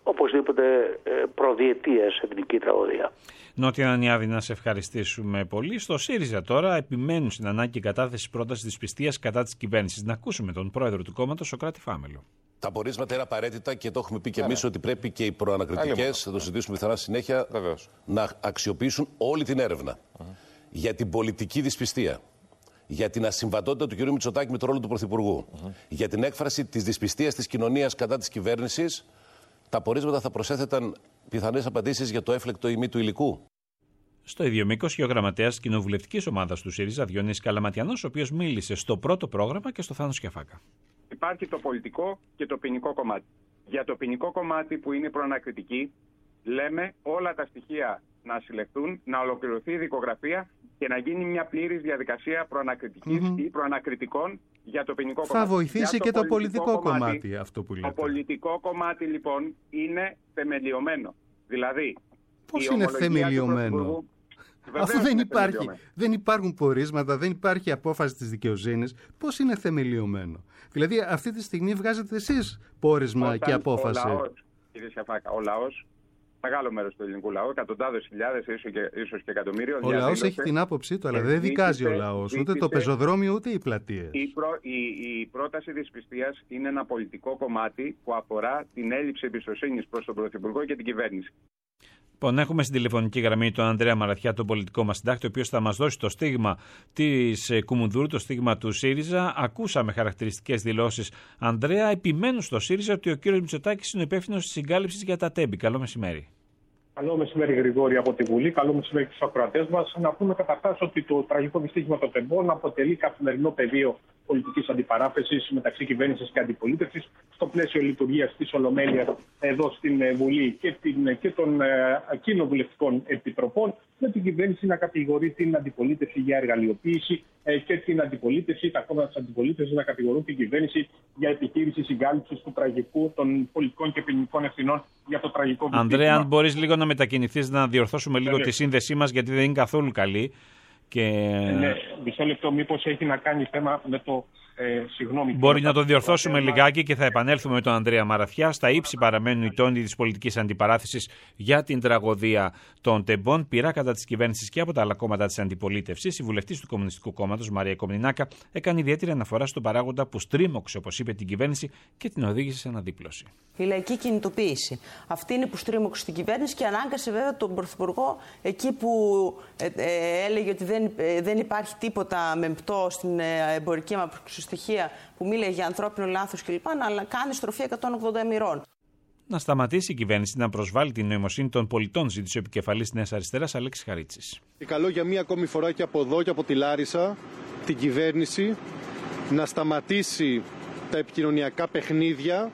οπωσδήποτε προδιετίας εθνική τραγωδία. Νότια Ανιάδη, να σε ευχαριστήσουμε πολύ. Στο ΣΥΡΙΖΑ τώρα επιμένουν στην ανάγκη κατάθεση πρόταση δυσπιστίας κατά της κυβέρνησης. Να ακούσουμε τον πρόεδρο του κόμματος, Σωκράτη Φάμελο. Τα πορίσματα είναι απαραίτητα και το έχουμε πει και εμείς ότι πρέπει και οι προανακριτικές, θα το συζητήσουμε πιθανά συνέχεια, Βεβαίως. να αξιοποιήσουν όλη την έρευνα uh-huh. για την πολιτική δυσπιστία, για την ασυμβατότητα του κ. Μητσοτάκη με τον ρόλο του Πρωθυπουργού, uh-huh. για την έκφραση της δυσπιστίας της κοινωνίας κατά της κυβέρνησης. Τα πορίσματα θα προσέθεταν πιθανές απαντήσεις για το έφλεκτο ημί του υλικού. Στο ίδιο μήκος και ο γραμματέας της κοινοβουλευτικής ομάδας του ΣΥΡΙΖΑ, Διονύσης Καλαματιανός, ο οποίος μίλησε στο πρώτο πρόγραμμα και στο Θάνο Σκιαφάκα. Υπάρχει το πολιτικό και το ποινικό κομμάτι. Για το ποινικό κομμάτι που είναι προανακριτική, λέμε όλα τα στοιχεία να συλλεχθούν, να ολοκληρωθεί η δικογραφία και να γίνει μια πλήρης διαδικασία προανακριτικής mm-hmm. ή προανακριτικών για το ποινικό Θα κομμάτι. Θα βοηθήσει και το πολιτικό, πολιτικό κομμάτι, κομμάτι αυτό που λέτε. Το πολιτικό κομμάτι λοιπόν είναι θεμελιωμένο. Δηλαδή, πώς είναι θεμελιωμένο? Αφού δεν, υπάρχει, δεν υπάρχουν πορίσματα, δεν υπάρχει απόφαση της δικαιοσύνης, πώς είναι θεμελιωμένο? Δηλαδή αυτή τη στιγμή βγάζετε εσείς πόρισμα Όταν και απόφαση. Ο λαός, κύριε Σιαφάκα, ο λαός, μεγάλο μέρος του ελληνικού λαού, εκατοντάδες χιλιάδες, ίσως και, ίσως και εκατομμύριο. Ο λαός έχει την άποψή του, αλλά δεν δικάζει ο λαός, ούτε το πεζοδρόμιο, ούτε οι πλατείες. Η, προ, η, η πρόταση δυσπιστίας είναι ένα πολιτικό κομμάτι που αφορά την έλλειψη εμπιστοσύνης προς τον Πρωθυπουργό και την κυβέρνηση. Λοιπόν, έχουμε στην τηλεφωνική γραμμή τον Ανδρέα Μαραθιά, τον πολιτικό μας συντάκτη, ο οποίος θα μας δώσει το στίγμα της Κουμουνδούρου, το στίγμα του ΣΥΡΙΖΑ. Ακούσαμε χαρακτηριστικές δηλώσεις. Ανδρέα, επιμένουν στο ΣΥΡΙΖΑ ότι ο κύριος Μητσοτάκης είναι υπεύθυνος της συγκάλυψης για τα τέμπη. Καλό μεσημέρι. Καλό μεσημέρι, Γρηγόρη, από τη Βουλή. Καλό μεσημέρι στους ακροατές μας. Να πούμε καταρχάς ότι το τραγικό δυστύχημα των τεμπών αποτελεί καθημερινό πεδίο πολιτικής αντιπαράθεσης μεταξύ κυβέρνησης και αντιπολίτευσης στο πλαίσιο λειτουργίας της Ολομέλειας εδώ στην Βουλή και, την, και των ε, κοινοβουλευτικών επιτροπών, με την κυβέρνηση να κατηγορεί την αντιπολίτευση για εργαλειοποίηση ε, και την αντιπολίτευση, τα κόμματα της αντιπολίτευσης να κατηγορούν την κυβέρνηση για επιχείρηση συγκάλυψης του τραγικού των πολιτικών και ποινικών ευθυνών για το τραγικό δυστύχημα. Ανδρέα, αν μπορείς λίγο να μετακινηθείς, να διορθώσουμε λίγο τη σύνδεσή μας, γιατί δεν είναι καθόλου καλή. Και... Ναι, μισό λεπτό, μήπως έχει να κάνει θέμα με το ε, συγγνώμη. Μπορεί να το διορθώσουμε λιγάκι και θα επανέλθουμε με τον Ανδρέα Μαραθιά. Στα ύψη παραμένουν οι τόνοι της πολιτικής αντιπαράθεσης για την τραγωδία των τεμπών. Πειρά κατά της κυβέρνησης και από τα άλλα κόμματα της αντιπολίτευσης. Η βουλευτής του Κομμουνιστικού Κόμματος, Μαρία Κομνηνάκα, έκανε ιδιαίτερη αναφορά στον παράγοντα που στρίμωξε, όπως είπε, την κυβέρνηση και την οδήγησε σε αναδίπλωση. Η λαϊκή κινητοποίηση. Αυτή είναι που στρίμωξε την κυβέρνηση και ανάγκασε βέβαια τον Πρωθυπουργό εκεί που ε, ε, έλεγε ότι δεν, ε, δεν υπάρχει τίποτα μεμπτό στην ε, εμπορική αμαξοστοιχεία, που μίλησε για ανθρώπινο λάθος κλπ. Αλλά κάνει στροφή εκατόν ογδόντα μοιρών. Να σταματήσει η κυβέρνηση να προσβάλλει την νοημοσύνη των πολιτών, ζήτησε ο επικεφαλής της Νέας Αριστεράς, Αλέξης Χαρίτσης. Καλώ για μία ακόμη φορά και από εδώ και από τη Λάρισα την κυβέρνηση να σταματήσει τα επικοινωνιακά παιχνίδια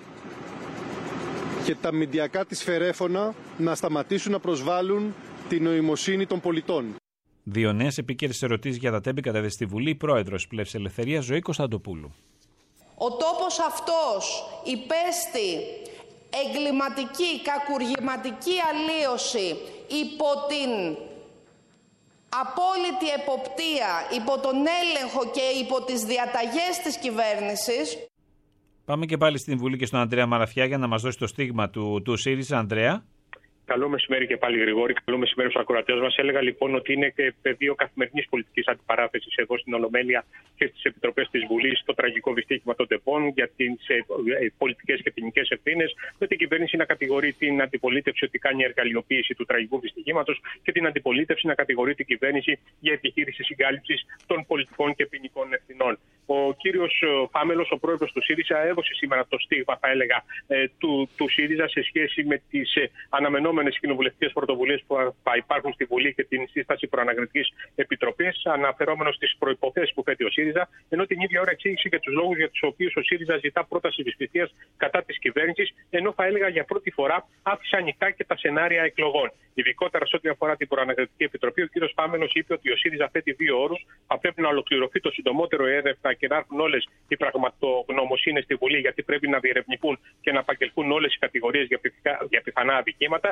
και τα μηντιακά της φερέφωνα να σταματήσουν να προσβάλλουν την νοημοσύνη των πολιτών. Δύο νέες επίκαιρες ερωτήσεις για τα τέμπη κατέθεσε στη Βουλή η πρόεδρος Πλεύσης Ελευθερίας, Ζωή Κωνσταντοπούλου. Ο τόπος αυτός υπέστη εγκληματική, κακουργηματική αλλίωση υπό την απόλυτη εποπτεία, υπό τον έλεγχο και υπό τις διαταγές της κυβέρνησης. Πάμε και πάλι στην Βουλή και στον Ανδρέα Μαραθιά για να μας δώσει το στίγμα του, του ΣΥΡΙΖΑ. Ανδρέα. Καλό μεσημέρι και πάλι, Γρηγόρη. Καλό μεσημέρι στους ακροατές μας. Έλεγα λοιπόν ότι είναι και πεδίο καθημερινής πολιτικής αντιπαράθεσης εδώ στην Ολομέλεια και στις επιτροπές της Βουλής το τραγικό δυστύχημα των τεμπών για τις πολιτικές και ποινικές ευθύνες, με την κυβέρνηση να κατηγορεί την αντιπολίτευση ότι κάνει εργαλειοποίηση του τραγικού δυστυχήματος και την αντιπολίτευση να κατηγορεί την κυβέρνηση για επιχείρηση συγκάλυψης των πολιτικών και ποινικών ευθυνών. Ο κύριος Φάμελος, ο πρόεδρος του ΣΥΡΙΖΑ, έδωσε σήμερα το στίγμα, θα έλεγα, του, του ΣΥΡΙΖΑ σε σχέση με τις αναμενόμενες κοινοβουλευτικές πρωτοβουλίες που θα υπάρχουν στη Βουλή και την σύσταση προανακριτικής επιτροπής, αναφερόμενος στις προϋποθέσεις που θέτει ο ΣΥΡΙΖΑ, ενώ την ίδια ώρα εξήγησε και τους λόγους για τους οποίους ο ΣΥΡΙΖΑ ζητά πρόταση δυσπιστίας κατά της κυβέρνησης, ενώ θα έλεγα για πρώτη φορά άφησε ανοιχτά και τα σενάρια εκλογών. Ειδικότερα σε ό,τι αφορά την προανακριτική επιτροπή, ο κ. Φάμελος είπε ότι ο ΣΥΡΙΖΑ θέτει δύο όρους. Θα πρέπει να ολοκληρωθεί το συντομότερο η έρευνα και να έρθουν όλες οι πραγματογνωμοσύνες στη Βουλή, γιατί πρέπει να διερευνηθούν και να απαγγελθούν όλες οι κατηγορίες για, για πιθανά αδικήματα.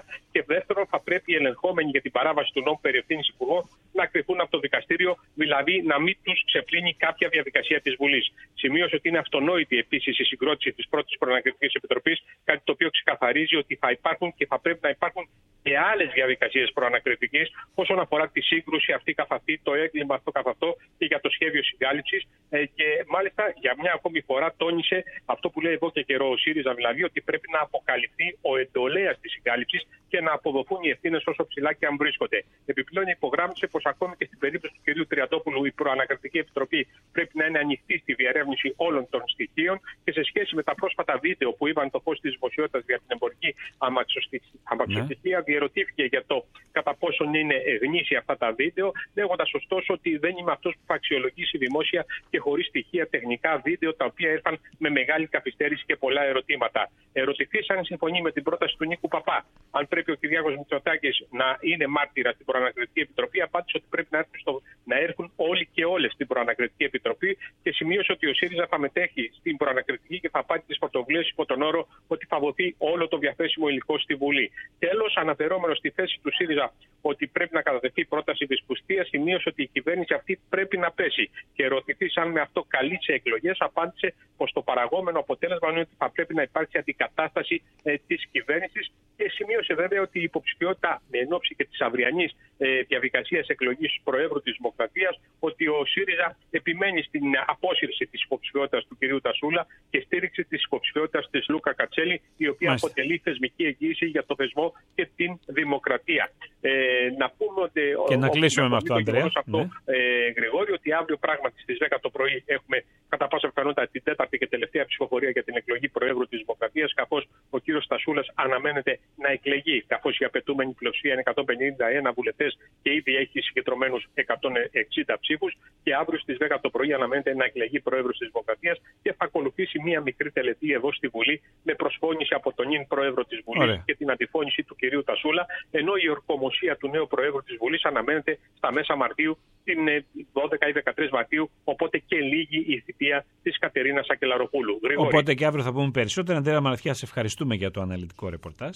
Και δεύτερον, θα πρέπει οι ελεγχόμενοι για την παράβαση του νόμου περί ευθύνης υπουργών να κρυφούν από το δικαστήριο, δηλαδή να μην τους ξεπλύνει κάποια διαδικασία της Βουλής. Σημείωσε ότι είναι αυτονόητη επίσης η συγκρότηση της πρώτης προανακριτικής επιτροπής, κάτι το οποίο ξεκαθαρίζει ότι θα υπάρχουν και θα πρέπει να υπάρχουν και άλλες διαδικασίες προανακριτικής όσον αφορά τη σύγκρουση αυτή καθ' αυτή, το έγκλημα αυτό καθ' αυτό και για το σχέδιο συγκάλυψης. Ε, και μάλιστα για μια ακόμη φορά τόνισε αυτό που λέει εδώ και καιρό ο ΣΥΡΙΖΑ, δηλαδή ότι πρέπει να αποκαλυφθεί ο εντολέας της συγκάλυψης και να αποδοθούν οι ευθύνες όσο ψηλά και αν βρίσκονται. Επιπλέον, υπογράμμισε πως ακόμη και στην περίπτωση του κ. Τριαντόπουλου η προανακριτική επιτροπή πρέπει να είναι ανοιχτή στη διερεύνηση όλων των στοιχείων και σε σχέση με τα πρόσφατα βίντεο που είδαν το φως της δημοσιότητας για την εμπορική αμαξοστοιχεία, ναι. Διερωτήθηκε για το κατά πόσον είναι γνήσια αυτά τα βίντεο, λέγοντας ωστόσο ότι δεν είμαι αυτός που θα αξιολογήσει δημόσια και χωρίς στοιχεία τεχνικά βίντεο τα οποία έρθαν με μεγάλη καθυστέρηση και πολλά ερωτήματα. Ερωτηθεί αν συμφωνεί με την πρόταση του Νίκου Παπά, αν πρέπει ο Κυριάκος Μητσοτάκης να είναι μάρτυρα στην προανακριτική επιτροπή, απάντησε ότι πρέπει να έρθουν, στο, να έρθουν όλοι και όλες στην προανακριτική επιτροπή και σημείωσε ότι ο ΣΥΡΙΖΑ θα μετέχει στην προανακριτική και θα πάρει τις πρωτοβουλίες υπό τον όρο ότι θα δοθεί όλο το διαθέσιμο υλικό στη Βουλή. Τέλος, αναφερόμενο στη θέση του ΣΥΡΙΖΑ ότι πρέπει να κατατεθεί πρόταση δυσπουστίας, σημείωσε ότι η κυβέρνηση αυτή πρέπει να πέσει. Και ερωτηθεί αν με αυτό καλεί σε εκλογές, απάντησε πως το παραγόμενο αποτέλεσμα είναι ότι θα πρέπει να υπάρξει αντικατάσταση ε, της κυβέρνησης. Και σημείωσε βέβαια ότι η υποψηφιότητα εν ώψη και της αυριανής ε, διαδικασίας εκλογής του Προέδρου της Δημοκρατίας, ότι ο ΣΥΡΙΖΑ επιμένει στην απόσυρση της υποψηφιότητας του κ. Τασούλα και στήριξη της υποψηφιότητας της Λούκα Κατσέλη, η οποία Μάλιστα. αποτελεί θεσμική εγγύηση για το θεσμό και την δημοκρατία. Ε, να πούμε ότι. Και να κλείσουμε με αυτό, Ανδρέα. Αυτό, ναι. ε, Γρηγόρη, ότι αύριο πράγματι στις δέκα το πρωί έχουμε κατά πάσα πιθανότητα την τέταρτη και τελευταία ψηφοφορία για την εκλογή Προέδρου της Δημοκρατίας, καθώς ο κ. Τασούλας αναμένεται να εκλεγεί, καθώς η απαιτούμενη πλειοψηφία είναι εκατόν πενήντα ένα βουλευτές και ήδη έχει συγκεντρωμένους εκατόν εξήντα ψήφους. Και αύριο στις δέκα το πρωί αναμένεται να εκλεγεί Πρόεδρος της Δημοκρατίας και θα ακολουθήσει μία μικρή τελετή εδώ στη Βουλή με προσφώνηση από τον νυν Πρόεδρο της Βουλής Ωραία. και την αντιφώνηση του κ. Τασούλα, ενώ η ορκομοσία του νέου Προέδρου της Βουλής αναμένεται στα μέσα Μαρτίου, την δώδεκα ή δεκατρείς Μαρτίου, οπότε και λίγη η θητεία της Κατερίνας Σακελαροπούλου. Γρηγόρη. Οπότε και αύριο θα πούμε περισσότερα. Ανδρέα Μαραθιά, σε ευχαριστούμε για το αναλυτικό ρεπορτάζ.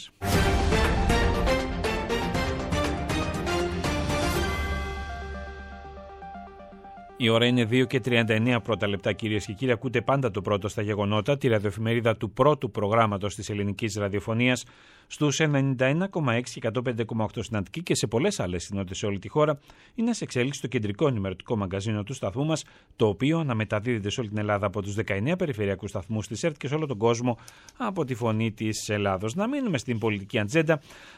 Η ώρα είναι δύο και τριάντα εννέα πρώτα λεπτά, κυρίες και κύριοι. Ακούτε πάντα το πρώτο στα γεγονότα, τη ραδιοεφημερίδα του πρώτου προγράμματος της ελληνικής ραδιοφωνίας, στους ενενήντα ένα κόμμα έξι και εκατόν πέντε κόμμα οκτώ στην Αττική και σε πολλές άλλες συνότητες σε όλη τη χώρα. Είναι σε εξέλιξη το κεντρικό ενημερωτικό μαγκαζίνο του σταθμού μας, το οποίο αναμεταδίδεται σε όλη την Ελλάδα από τους δεκαεννέα περιφερειακούς σταθμούς της ΕΡΤ και σε όλο τον κόσμο από τη Φωνή της Ελλάδος. Να μείνουμε στην πολιτική ατζέντα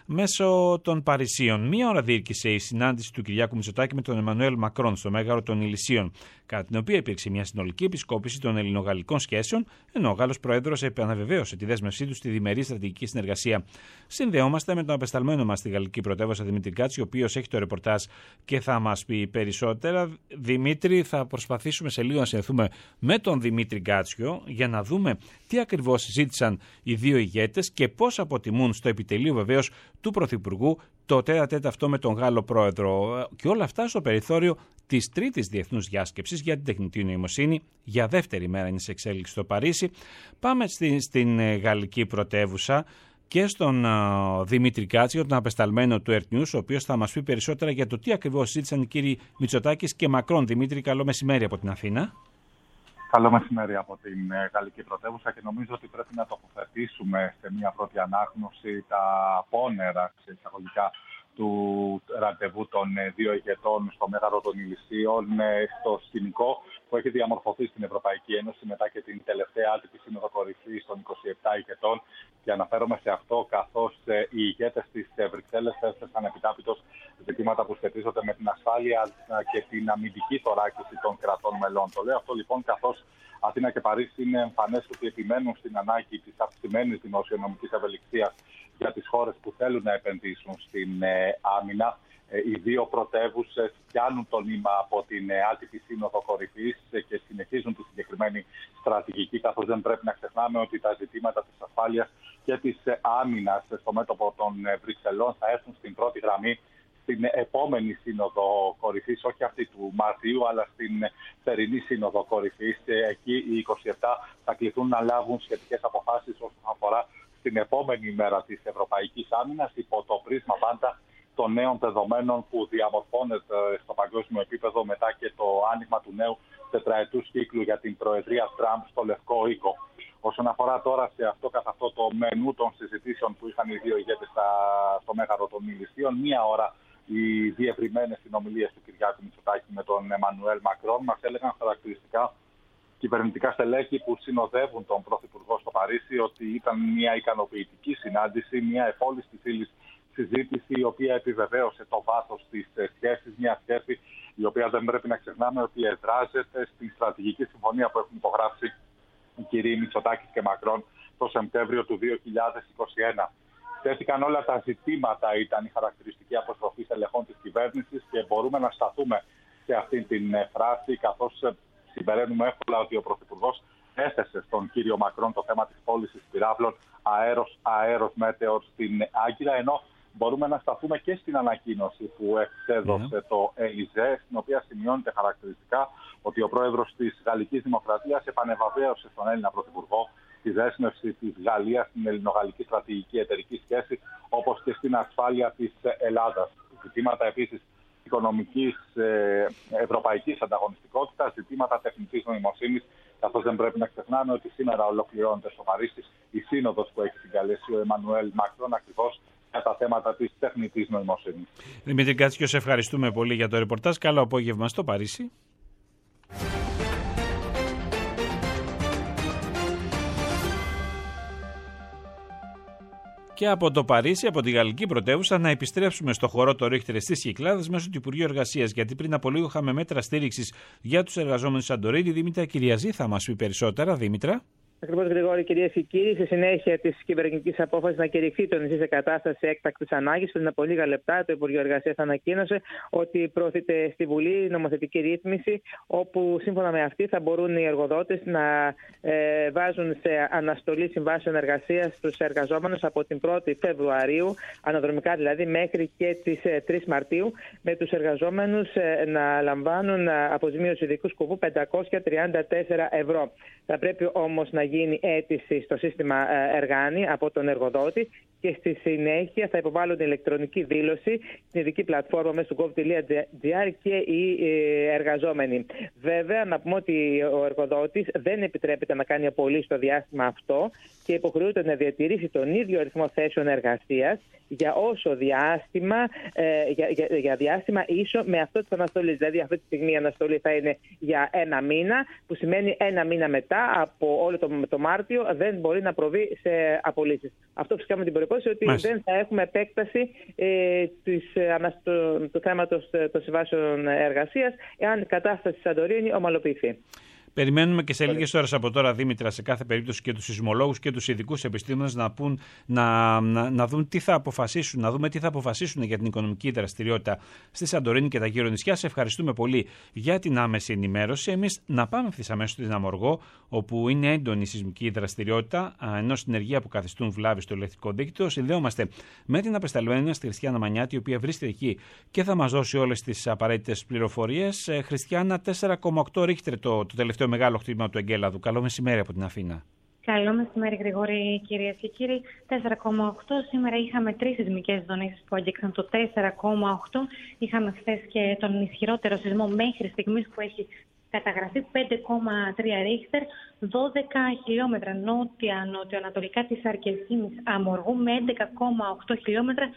μέσω των Παρισίων. Μία ώρα διήρκησε η συνάντηση του Κυριάκου Μητσοτάκη με τον Εμμανουέλ Μακρόν στο Μέγαρο των Ηλυσίων, κατά την οποία υπήρξε μια συνολική επισκόπηση των ελληνογαλλικών σχέσεων, ενώ ο Γάλλος Πρόεδρος επαναβεβαίωσε τη δέσμευσή του στη διμερή στρατηγική συνεργασία. Συνδεόμαστε με τον απεσταλμένο μας στη γαλλική πρωτεύουσα Δημήτρη Γκάτσι, ο οποίος έχει το ρεπορτάζ και θα μας πει περισσότερα. Δημήτρη, θα προσπαθήσουμε σε λίγο να συνδεθούμε με τον Δημήτρη Γκάτσιο για να δούμε τι ακριβώς συζήτησαν οι δύο ηγέτες και πώς αποτιμούν στο επιτελείο βεβαίως του Πρωθυπουργού το τέτα-τέτα αυτό με τον Γάλλο Πρόεδρο. Και όλα αυτά στο περιθώριο της τρίτης διεθνούς διάσκεψης για την τεχνητή νοημοσύνη. Για δεύτερη μέρα είναι σε εξέλιξη στο Παρίσι. Πάμε στην, στην γαλλική πρωτεύουσα και στον uh, Δημήτρη Γκάτσιο, τον απεσταλμένο του Earth News, ο οποίος θα μας πει περισσότερα για το τι ακριβώς συζήτησαν οι κύριοι Μητσοτάκης και Μακρόν. Δημήτρη, καλό μεσημέρι από την Αθήνα. Καλό μεσημέρι από την γαλλική πρωτεύουσα και νομίζω ότι πρέπει να τοποθετήσουμε σε μια πρώτη ανάγνωση τα πόνερα σε εισαγωγικά του ραντεβού των δύο ηγετών στο Μέγαρο των Ηλυσίων, στο σκηνικό που έχει διαμορφωθεί στην Ευρωπαϊκή Ένωση μετά και την τελευταία άτυπη σύνοδο κορυφής των είκοσι επτά ηγετών. Και αναφέρομαι σε αυτό καθώς οι ηγέτες της Βρυξέλλες έθεσαν επιτάπητος ζητήματα που σχετίζονται με την ασφάλεια και την αμυντική θωράκιση των κρατών μελών. Το λέω αυτό λοιπόν καθώς Αθήνα και Παρίσι είναι εμφανές ότι επιμένουν στην ανάγκη της αυξημένης δημοσιονομικής ευελιξίας για τις χώρες που θέλουν να επενδύσουν στην ε, άμυνα. Ε, οι δύο πρωτεύουσες πιάνουν το νήμα από την ε, άτυπη σύνοδο κορυφής ε, και συνεχίζουν τη συγκεκριμένη στρατηγική, καθώς δεν πρέπει να ξεχνάμε ότι τα ζητήματα της ασφάλειας και της ε, άμυνας ε, στο μέτωπο των ε, Βρυξελών θα έρθουν στην πρώτη γραμμή στην επόμενη σύνοδο κορυφής, όχι αυτή του Μαρτίου, αλλά στην θερινή σύνοδο κορυφής. Ε, εκεί οι είκοσι επτά θα κληθούν να λάβουν σχετικές αποφάσεις όσον αφορά στην επόμενη ημέρα της Ευρωπαϊκής Άμυνας υπό το πρίσμα πάντα των νέων δεδομένων που διαμορφώνεται στο παγκόσμιο επίπεδο μετά και το άνοιγμα του νέου τετραετούς κύκλου για την προεδρία Τραμπ στο Λευκό Οίκο. Όσον αφορά τώρα σε αυτό καθ' αυτό το μενού των συζητήσεων που είχαν οι δύο ηγέτες στο Μέγαρο των Ηλισίων, μία ώρα οι διευρυμένες συνομιλίες του Κυριάκου Μητσοτάκη με τον Εμμανουέλ Μακρόν μας έλεγαν χαρακτηριστικά κυβερνητικά στελέχη που συνοδεύουν τον Πρωθυπουργό στο Παρίσι ότι ήταν μια ικανοποιητική συνάντηση, μια εφόλιστη φύλης συζήτηση η οποία επιβεβαίωσε το βάθος της σχέσης, μια σχέση η οποία δεν πρέπει να ξεχνάμε ότι εδράζεται στη στρατηγική συμφωνία που έχουν υπογράψει οι κυρίοι Μητσοτάκης και Μακρόν το Σεπτέμβριο του δύο χιλιάδες είκοσι ένα. Τέθηκαν όλα τα ζητήματα, ήταν η χαρακτηριστική αποστροφή στελεχών της κυβέρνησης και μπορούμε να σταθούμε σε αυτή την φράση, καθώς συμπεραίνουμε εύκολα ότι ο Πρωθυπουργός έθεσε στον κύριο Μακρόν το θέμα της πώλησης πυράβλων αέρος, αέρος μέτεορ στην Άγκυρα, ενώ μπορούμε να σταθούμε και στην ανακοίνωση που εξέδωσε mm. το Ελιζέ, στην οποία σημειώνεται χαρακτηριστικά ότι ο πρόεδρος της Γαλλικής Δημοκρατίας επανεβαβαίωσε στον Έλληνα Πρωθυπουργό τη δέσμευση της Γαλλίας στην ελληνογαλλική στρατηγική εταιρική σχέση, όπως και στην ασφάλεια της Ελλάδας. Ζητήματα επίσης οικονομικής ευρωπαϊκής ανταγωνιστικότητας, ζητήματα τεχνητής νοημοσύνης, καθώς δεν πρέπει να ξεχνάμε ότι σήμερα ολοκληρώνεται στο Παρίσι η σύνοδος που έχει συγκαλέσει ο Εμμανουέλ Μακρόν ακριβώς για τα θέματα της τεχνητής νοημοσύνης. Δημήτρη Κάτσιο, σε ευχαριστούμε πολύ για το ρεπορτάζ. Καλό απόγευμα στο Παρίσι. Και από το Παρίσι, από τη γαλλική πρωτεύουσα, να επιστρέψουμε στο χορό το Ρίχτερ στις Κυκλάδες μέσω του Υπουργείου Εργασίας. Γιατί πριν από λίγο είχαμε μέτρα στήριξης για τους εργαζόμενους Σαντορίνη. Δήμητρα Κυριαζή θα μας πει περισσότερα. Δήμητρα. Ακριβώς, Γρηγόρη, κυρίες και κύριοι, στη συνέχεια της κυβερνητικής απόφασης να κηρυχθεί το νησί σε κατάσταση έκτακτης ανάγκης, πριν από λίγα λεπτά το Υπουργείο Εργασίας ανακοίνωσε ότι προωθείται στη Βουλή νομοθετική ρύθμιση, όπου σύμφωνα με αυτή θα μπορούν οι εργοδότες να ε, βάζουν σε αναστολή συμβάσεων εργασίας στους εργαζόμενους από την πρώτη Φεβρουαρίου, αναδρομικά δηλαδή, μέχρι και τις τρεις Μαρτίου, με τους εργαζόμενους ε, να λαμβάνουν αποζημίωση ειδικού σκοπού πεντακόσια τριάντα τέσσερα ευρώ. Θα πρέπει όμως να γίνει αίτηση στο σύστημα Εργάνη από τον εργοδότη και στη συνέχεια θα υποβάλλουν ηλεκτρονική δήλωση στην ειδική πλατφόρμα μέσω του gov τελεία gr και οι εργαζόμενοι. Βέβαια, να πούμε ότι ο εργοδότης δεν επιτρέπεται να κάνει απολύσεις στο διάστημα αυτό και υποχρεούται να διατηρήσει τον ίδιο αριθμό θέσεων εργασίας για όσο διάστημα, ε, για, για, για διάστημα ίσο με αυτό της αναστολής. Δηλαδή, αυτή τη στιγμή η αναστολή θα είναι για ένα μήνα, που σημαίνει ένα μήνα μετά από όλο το, το Μάρτιο δεν μπορεί να προβεί σε απολύσεις. Αυτό φυσικά με την προϋπόθεση ότι Μάλιστα. δεν θα έχουμε επέκταση ε, της, αναστο, του θέματος των συμβάσεων εργασίας, εάν η κατάσταση στη Σαντορίνη ομαλοποιηθεί. Περιμένουμε και σε λίγες ώρες από τώρα, Δήμητρα, σε κάθε περίπτωση και τους σεισμολόγους και τους ειδικούς επιστήμονες να, πούν, να, να, να δουν τι θα αποφασίσουν, να δούμε τι θα αποφασίσουν για την οικονομική δραστηριότητα στη Σαντορίνη και τα γύρω νησιά. Σε ευχαριστούμε πολύ για την άμεση ενημέρωση. Εμείς να πάμε ευθύς αμέσως στην Αμοργό, όπου είναι έντονη η σεισμική δραστηριότητα, ενώ στην ενεργεία που καθιστούν βλάβη στο ηλεκτρικό δίκτυο. Συνδέομαστε με την απεσταλμένη μας, τη Χριστιάνα Μανιάτη, η οποία βρίσκεται εκεί και θα μας δώσει όλες τις απαραίτητες πληροφορίες. Χριστιάνα, τέσσερα κόμμα οκτώ ρίχτερ το, το τελευταίο μεγάλο χτύπημα του Εγκέλαδου. Καλό μεσημέρι από την Αθήνα. Καλό μεσημέρι, Γρηγόρη, κυρίες και κύριοι. τέσσερα κόμμα οκτώ. Σήμερα είχαμε τρεις σεισμικές δονήσεις που άγγιξαν το τέσσερα κόμμα οκτώ. Είχαμε χθες και τον ισχυρότερο σεισμό μέχρι στιγμής που έχει καταγραφεί, πέντε κόμμα τρία ρίχτερ, δώδεκα χιλιόμετρα νότια-νοτιοανατολικά της Αρκεσίνης Αμοργού, με έντεκα κόμμα οκτώ χιλιόμετρα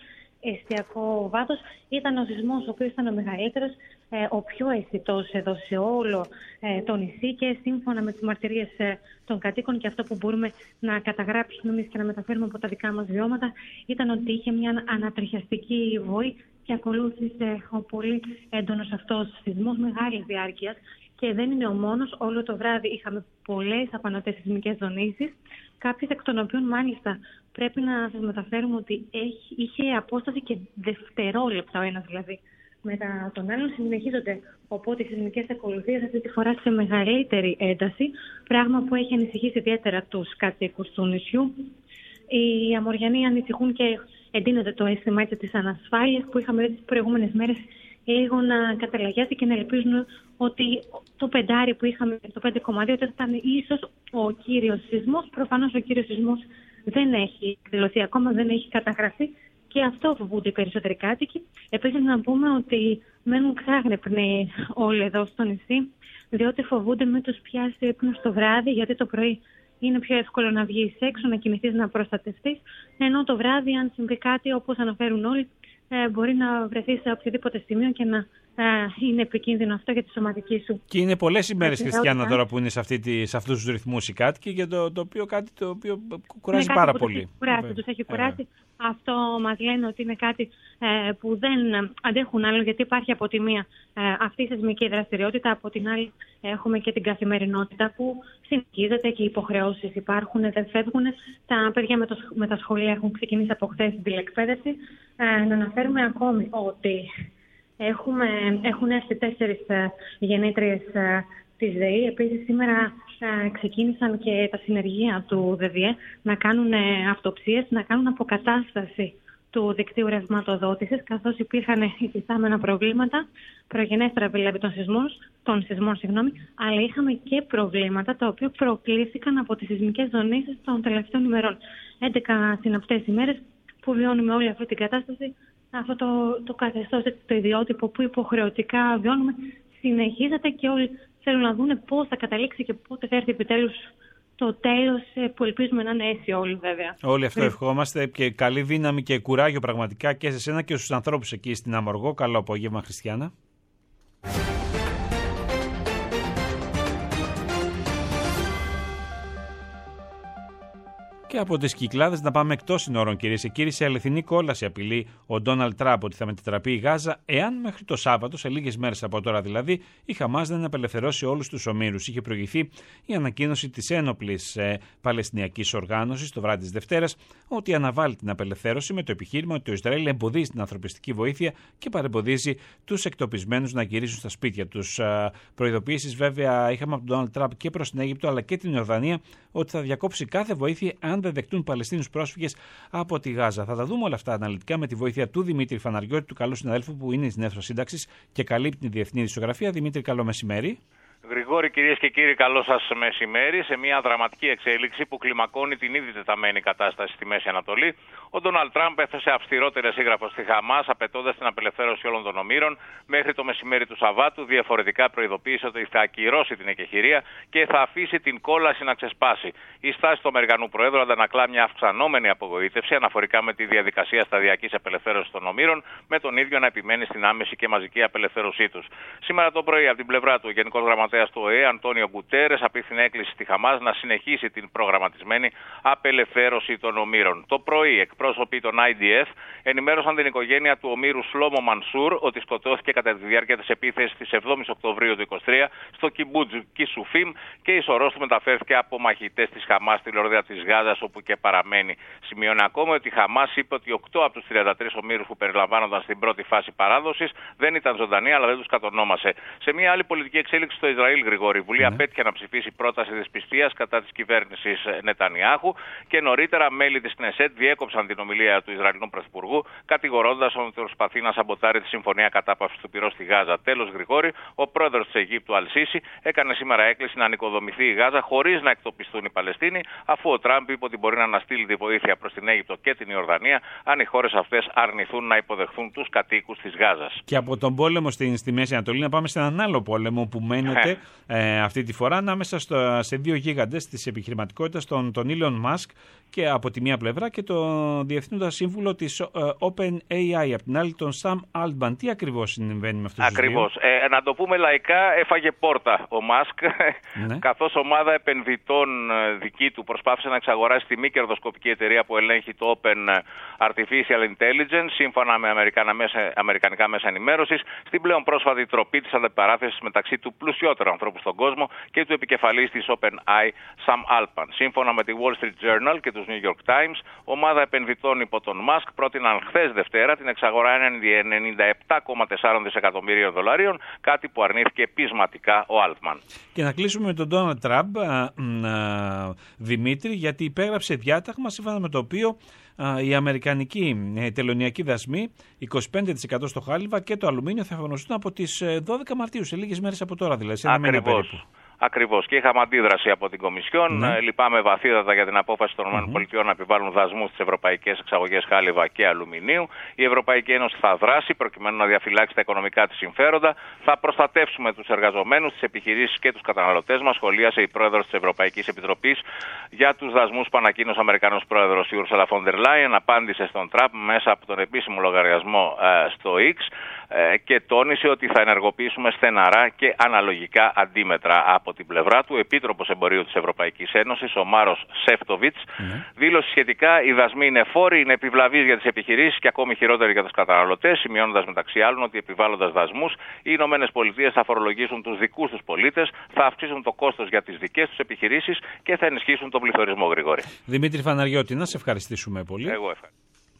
εστιακό βάθος. Ήταν ο σεισμός ο οποίος ήταν ο μεγαλύτερος, ε, ο πιο αισθητός εδώ σε όλο ε, το νησί, και σύμφωνα με τις μαρτυρίες ε, των κατοίκων και αυτό που μπορούμε να καταγράψουμε εμείς και να μεταφέρουμε από τα δικά μας βιώματα, ήταν ότι είχε μια ανατριχιαστική βοή και ακολούθησε ο πολύ έντονος αυτός σεισμός μεγάλης διάρκειας. Και δεν είναι ο μόνος. Όλο το βράδυ είχαμε πολλές απανωτές σεισμικές δονήσεις, κάποιες εκ των οποίων μάλιστα πρέπει να σας μεταφέρουμε ότι έχει, είχε απόσταση και δευτερόλεπτα ο ένας δηλαδή μετά τον άλλον. Συνεχίζονται οπότε οι σεισμικές ακολουθίες, αυτή τη φορά σε μεγαλύτερη ένταση, πράγμα που έχει ανησυχήσει ιδιαίτερα τους κατοίκους του νησιού. Οι Αμοριανοί ανησυχούν και εντείνονται το αίσθημα της ανασφάλειας που είχαμε δει τις προηγούμενες μέρες λίγο να καταλαγιάζει και να ελπίζουν ότι το πεντάρι που είχαμε, το πέντε κόμμα δύο, ήταν ίσως ο κύριος σεισμός. Προφανώς ο κύριος σεισμός δεν έχει εκδηλωθεί ακόμα, δεν έχει καταγραφεί και αυτό φοβούνται οι περισσότεροι κάτοικοι. Επίσης, να πούμε ότι μένουν ξάγρυπνοι όλοι εδώ στο νησί, διότι φοβούνται μην τους πιάσει ύπνο το βράδυ, γιατί το πρωί είναι πιο εύκολο να βγεις έξω, να κινηθείς, να προστατευτείς, ενώ το βράδυ, αν συμβεί κάτι, όπως αναφέρουν όλοι, μπορεί να βρεθείς σε οποιοδήποτε σημείο και να είναι επικίνδυνο αυτό για τη σωματική σου. Και είναι πολλές ημέρες, Χριστιανά, τώρα που είναι σε, αυτή τη, σε αυτούς τους ρυθμούς οι κάτοικοι, για το, το οποίο κάτι το οποίο κουράζει είναι πάρα κάτι πολύ. Τους έχει κουράσει, τους έχει κουράσει. Αυτό μας λένε ότι είναι κάτι ε, που δεν αντέχουν άλλο, γιατί υπάρχει από τη μία ε, αυτή η σεισμική δραστηριότητα, από την άλλη έχουμε και την καθημερινότητα που συνεχίζεται και οι υποχρεώσεις υπάρχουν, δεν φεύγουν. Τα παιδιά με, το, με τα σχολεία έχουν ξεκινήσει από χθες την τηλεκπαίδευση. Ε, να αναφέρουμε ακόμη ότι έχουμε, έχουν έρθει τέσσερις ε, γεννήτριες ε, της ΔΕΗ. Επίσης σήμερα ε, ξεκίνησαν και τα συνεργεία του ΔΔΕ να κάνουν ε, αυτοψίες, να κάνουν αποκατάσταση του δικτύου ρευματοδότησης, καθώς υπήρχαν υφιστάμενα προβλήματα, προγενέστερα δηλαδή των σεισμών, των σεισμών συγγνώμη, αλλά είχαμε και προβλήματα τα οποία προκλήθηκαν από τις σεισμικές δονήσεις των τελευταίων ημερών. έντεκα συναπτές ημέρες που βιώνουμε όλη αυτή την κατάσταση, αυτό το, το καθεστώς, το ιδιότυπο που υποχρεωτικά βιώνουμε, συνεχίζεται και όλοι θέλουν να δούνε πώς θα καταλήξει και πότε θα έρθει επιτέλους το τέλος, που ελπίζουμε να είναι αίσιο όλοι βέβαια. Όλοι αυτό ευχόμαστε και καλή δύναμη και κουράγιο πραγματικά και σε σένα και στους ανθρώπους εκεί στην Αμοργό. Καλό απόγευμα, Χριστιανά. Και από τις Κυκλάδες να πάμε εκτός συνόρων, κυρίες και κύριοι. Σε αληθινή κόλαση απειλεί ο Ντόναλντ Τραμπ ότι θα μετατραπεί η Γάζα εάν μέχρι το Σάββατο, σε λίγες μέρες από τώρα δηλαδή, η Χαμάς δεν απελευθερώσει όλους τους ομήρους. Είχε προηγηθεί η ανακοίνωση της ένοπλης ε, Παλαιστινιακής Οργάνωσης το βράδυ της Δευτέρας ότι αναβάλει την απελευθέρωση με το επιχείρημα ότι το Ισραήλ εμποδίζει την ανθρωπιστική βοήθεια και παρεμποδίζει τους εκτοπισμένους να γυρίσουν στα σπίτια τους. Ε, προειδοποιήσεις βέβαια είχαμε από τον Ντόναλντ Τραμπ και προς την Αίγυπτο αλλά και την Ιορδανία ότι θα διακόψει κάθε βοήθεια αν δεν δεχτούν Παλαιστίνους πρόσφυγες από τη Γάζα. Θα τα δούμε όλα αυτά αναλυτικά με τη βοήθεια του Δημήτρη Φαναριώτη, του καλού συναδέλφου που είναι στην αίθουσα σύνταξης και καλύπτει την διεθνή δισογραφία. Δημήτρη, καλό μεσημέρι. Γρηγόρη, κυρίες και κύριοι, καλό σας μεσημέρι. Σε μια δραματική εξέλιξη που κλιμακώνει την ήδη τεταμένη κατάσταση στη Μέση Ανατολή, ο Ντόναλντ Τραμπ έθεσε αυστηρότερη σύγγραφο στη Χαμάς, απαιτώντας την απελευθέρωση όλων των ομήρων μέχρι το μεσημέρι του Σαββάτου. Διαφορετικά προειδοποίησε ότι θα ακυρώσει την εκεχηρία και θα αφήσει την κόλαση να ξεσπάσει. Η στάση του Αμερικανού Προέδρου αντανακλά μια αυξανόμενη απογοήτευση αναφορικά με τη διαδικασία σταδιακής απελευθέρωσης των ομήρων, με τον ίδιο να επιμένει στην άμεση και μαζική απελευθέρωσή τους. Σήμερα το πρωί, από την πλευρά του, ο Γενικός Γραμματέας του ΟΗΕ, Αντώνιο Γκουτέρες, απίθυνε έκκληση στη Χαμάς να συνεχίσει την προγραμματισμένη απελευθέρωση των ομήρων. Το πρωί, εκπρόσωποι των άι ντι εφ ενημέρωσαν την οικογένεια του ομήρου Σλόμο Μανσούρ ότι σκοτώθηκε κατά τη διάρκεια της επίθεσης της εβδόμης Οκτωβρίου του είκοσι τρία στο Κιμπούτζ Κισουφίμ και η σωρός του μεταφέρθηκε από μαχητές της Χαμάς στη λωρίδα της Γάζας, όπου και παραμένει. Σημειώνει ακόμα ότι η Χαμάς είπε ότι οκτώ από τους τριάντα τρεις ομήρους που περιλαμβάνονταν στην πρώτη φάση παράδοσης δεν ήταν ζωντανοί, αλλά δεν τους κατονόμασε. Σε μια άλλη πολιτική εξέλιξη στο Ισραήλ, Γρηγόρη, η Βουλή ναι. απέτυχε να ψηφίσει πρόταση δυσπιστίας κατά της κυβέρνησης Νετανιάχου και νωρίτερα μέλη της Κνεσέτ διέκοψαν την ομιλία του Ισραηλινού Πρωθυπουργού, κατηγορώντας ότι προσπαθεί να σαμποτάρει τη συμφωνία κατάπαυσης του πυρός στη Γάζα. Τέλος, Γρηγόρη, ο πρόεδρος της Αιγύπτου, Αλ-Σίση, έκανε σήμερα έκκληση να ανοικοδομηθεί η Γάζα χωρίς να εκτοπιστούν οι Παλαιστίνοι, αφού ο Τραμπ είπε ότι μπορεί να αναστείλει τη βοήθεια προς την Αίγυπτο και την Ιορδανία, αν οι χώρες αυτές αρνηθούν να υποδεχθούν τους κατοίκους της Γάζας. Και από τον πόλεμο στην, στη Μέση Ανατολή να πάμε σε έναν άλλο πόλεμο που μένεται ε, αυτή τη φορά ανάμεσα στο, σε δύο γίγαντες της επιχειρηματικότητας, τον, τον Elon Musk και από τη μία πλευρά και τον διευθύνοντα σύμβουλο της ε, OpenAI από την άλλη, τον Sam Altman. Τι ακριβώς συμβαίνει με αυτούς τους δύο? Ακριβώς. Ε, να το πούμε λαϊκά, έφαγε πόρτα ο Μάσκ, ναι. καθώς ομάδα επενδυτών δική του προσπάθησε να εξαγοράσει τη μη κερδοσκοπική εταιρεία που ελέγχει το Open Artificial Intelligence, σύμφωνα με αμερικανικά μέσα, αμερικανικά μέσα ενημέρωσης, στην πλέον πρόσφατη τροπή της αντιπαράθεσης μεταξύ του πλουσιότερου ανθρώπου στον κόσμο και του επικεφαλής της OpenAI, Sam Altman. Σύμφωνα με τη Wall Street Journal και τους New York Times, ομάδα επενδυτών υπό τον Musk πρότειναν χθες Δευτέρα την εξαγορά ενενήντα επτά κόμμα τέσσερα δισεκατομμυρίων δολαρίων, κάτι που αρνήθηκε πεισματικά ο Altman. Και να κλείσουμε με τον Donald Trump, Δημήτρη, γιατί υπέγραψε διάταγμα σύμφωνα με το οποίο οι αμερικανικοί τελωνιακοί δασμοί είκοσι πέντε τοις εκατό στο χάλιβα και το αλουμίνιο θα εφαρμοστούν από τις δώδεκα Μαρτίου, σε λίγες μέρες από τώρα δηλαδή, σε ένα μήνα περίπου. Ακριβώς. Και είχαμε αντίδραση από την Κομισιόν. Ναι. Λυπάμαι βαθύτατα για την απόφαση των mm-hmm. ΗΠΑ να επιβάλλουν δασμούς στις ευρωπαϊκές εξαγωγές χάλιβα και αλουμινίου. Η Ευρωπαϊκή Ένωση θα δράσει προκειμένου να διαφυλάξει τα οικονομικά της συμφέροντα. Θα προστατεύσουμε τους εργαζομένους, τις επιχειρήσεις και τους καταναλωτές μας, σχολίασε η πρόεδρος της Ευρωπαϊκής Επιτροπής για τους δασμούς που ανακοίνωσε ο Αμερικανός πρόεδρος Ursula von der Leyen. Απάντησε στον Τραμπ μέσα από τον επίσημο λογαριασμό ε, στο X ε, και τόνισε ότι θα ενεργοποιήσουμε στεναρά και αναλογικά αντίμετρα. Από την πλευρά του, ο Επίτροπος Εμπορίου της Ευρωπαϊκής Ένωσης, ο Μάρος Σεφτοβιτς, mm. δήλωσε σχετικά: οι δασμοί είναι φόροι, είναι επιβλαβείς για τις επιχειρήσεις και ακόμη χειρότεροι για τους καταναλωτές, σημειώνοντας μεταξύ άλλων ότι επιβάλλοντας δασμούς, οι Ηνωμένες Πολιτείες θα φορολογήσουν τους δικούς τους πολίτες, θα αυξήσουν το κόστος για τις δικές τους επιχειρήσεις και θα ενισχύσουν τον πληθωρισμό, Γρηγόρη. Δημήτρη Φαναριώτη, να σε ευχαριστήσουμε πολύ. Εγώ ευχαριστώ.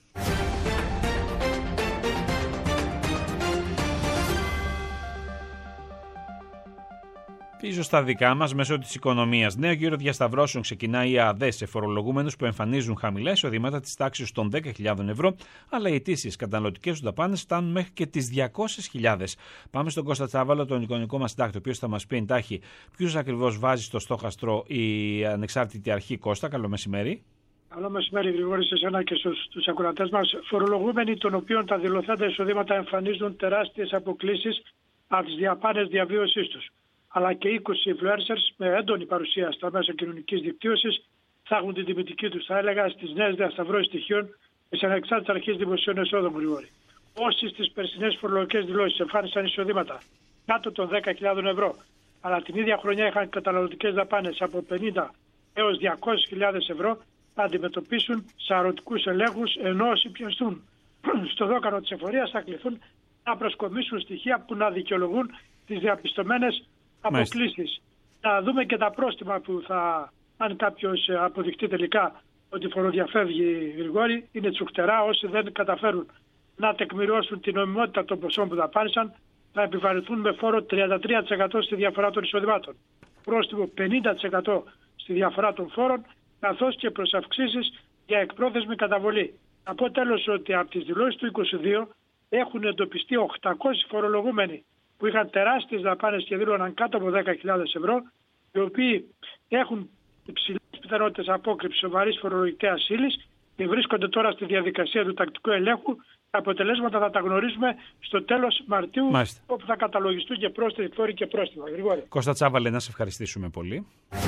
Πίσω στα δικά μας, μέσω της οικονομίας. Νέο γύρο διασταυρώσεων ξεκινάει η ΑΔΕ σε φορολογούμενους που εμφανίζουν χαμηλά εισοδήματα της τάξης των δέκα χιλιάδες ευρώ, αλλά οι αιτήσεις καταναλωτικές του δαπάνες φτάνουν μέχρι και τις διακόσιες χιλιάδες. Πάμε στον Κώστα Τσάβαλο, τον εικονικό μας συντάκτη, ο οποίος θα μας πει εντάχει ποιους ακριβώς βάζει στο στόχαστρο η ανεξάρτητη αρχή. Κώστα, καλό μεσημέρι. Καλό μεσημέρι, Γρηγόρη, σε εσένα και στους ακροατές μας. Φορολογούμενοι των οποίων τα δηλωθέντα εισοδήματα εμφανίζουν τεράστιες αποκλίσεις από τις διαπάνες διαβίωσής τους, αλλά και είκοσι influencers με έντονη παρουσία στα μέσα κοινωνικής δικτύωσης θα έχουν την τιμητική τους, θα έλεγα, στις νέες διασταυρώσεις στοιχείων της Ανεξάρτητης Αρχής Δημοσίων Εσόδων, Γρηγόρη. Όσοι στις περσινές φορολογικές δηλώσεις εμφάνισαν εισοδήματα κάτω των δέκα χιλιάδες ευρώ, αλλά την ίδια χρονιά είχαν καταναλωτικές δαπάνες από πενήντα έως διακόσιες χιλιάδες ευρώ, θα αντιμετωπίσουν σαρωτικούς ελέγχους, ενώ όσοι πιαστούν στο δόκανο της εφορίας θα κληθούν να προσκομίσουν στοιχεία που να δικαιολογούν τις διαπιστωμένες αποκλήσεις. Να δούμε και τα πρόστιμα που θα, αν κάποιος αποδειχτεί τελικά ότι φοροδιαφεύγει, Γρηγόρη, είναι τσουχτερά. Όσοι δεν καταφέρουν να τεκμηριώσουν την νομιμότητα των ποσών που δαπάνησαν θα επιβαρυνθούν με φόρο τριάντα τρία τοις εκατό στη διαφορά των εισοδημάτων, πρόστιμο πενήντα τοις εκατό στη διαφορά των φόρων, καθώς και προς αυξήσεις για εκπρόθεσμη καταβολή. Από τέλος ότι από τις δηλώσεις του είκοσι δύο έχουν εντοπιστεί οκτακόσιοι φορολογούμενοι που είχαν τεράστιες δαπάνες και δήλωναν κάτω από δέκα χιλιάδες ευρώ, οι οποίοι έχουν υψηλές πιθανότητες απόκρυψης σοβαρής φορολογικής ύλης και βρίσκονται τώρα στη διαδικασία του τακτικού ελέγχου. Τα αποτελέσματα θα τα γνωρίζουμε στο τέλος Μαρτίου, Μάλιστα. όπου θα καταλογιστούν και πρόσθετοι φόροι και πρόστιμα. Γρηγόρη. Κώστα Τσάβαλε, να σε ευχαριστήσουμε πολύ.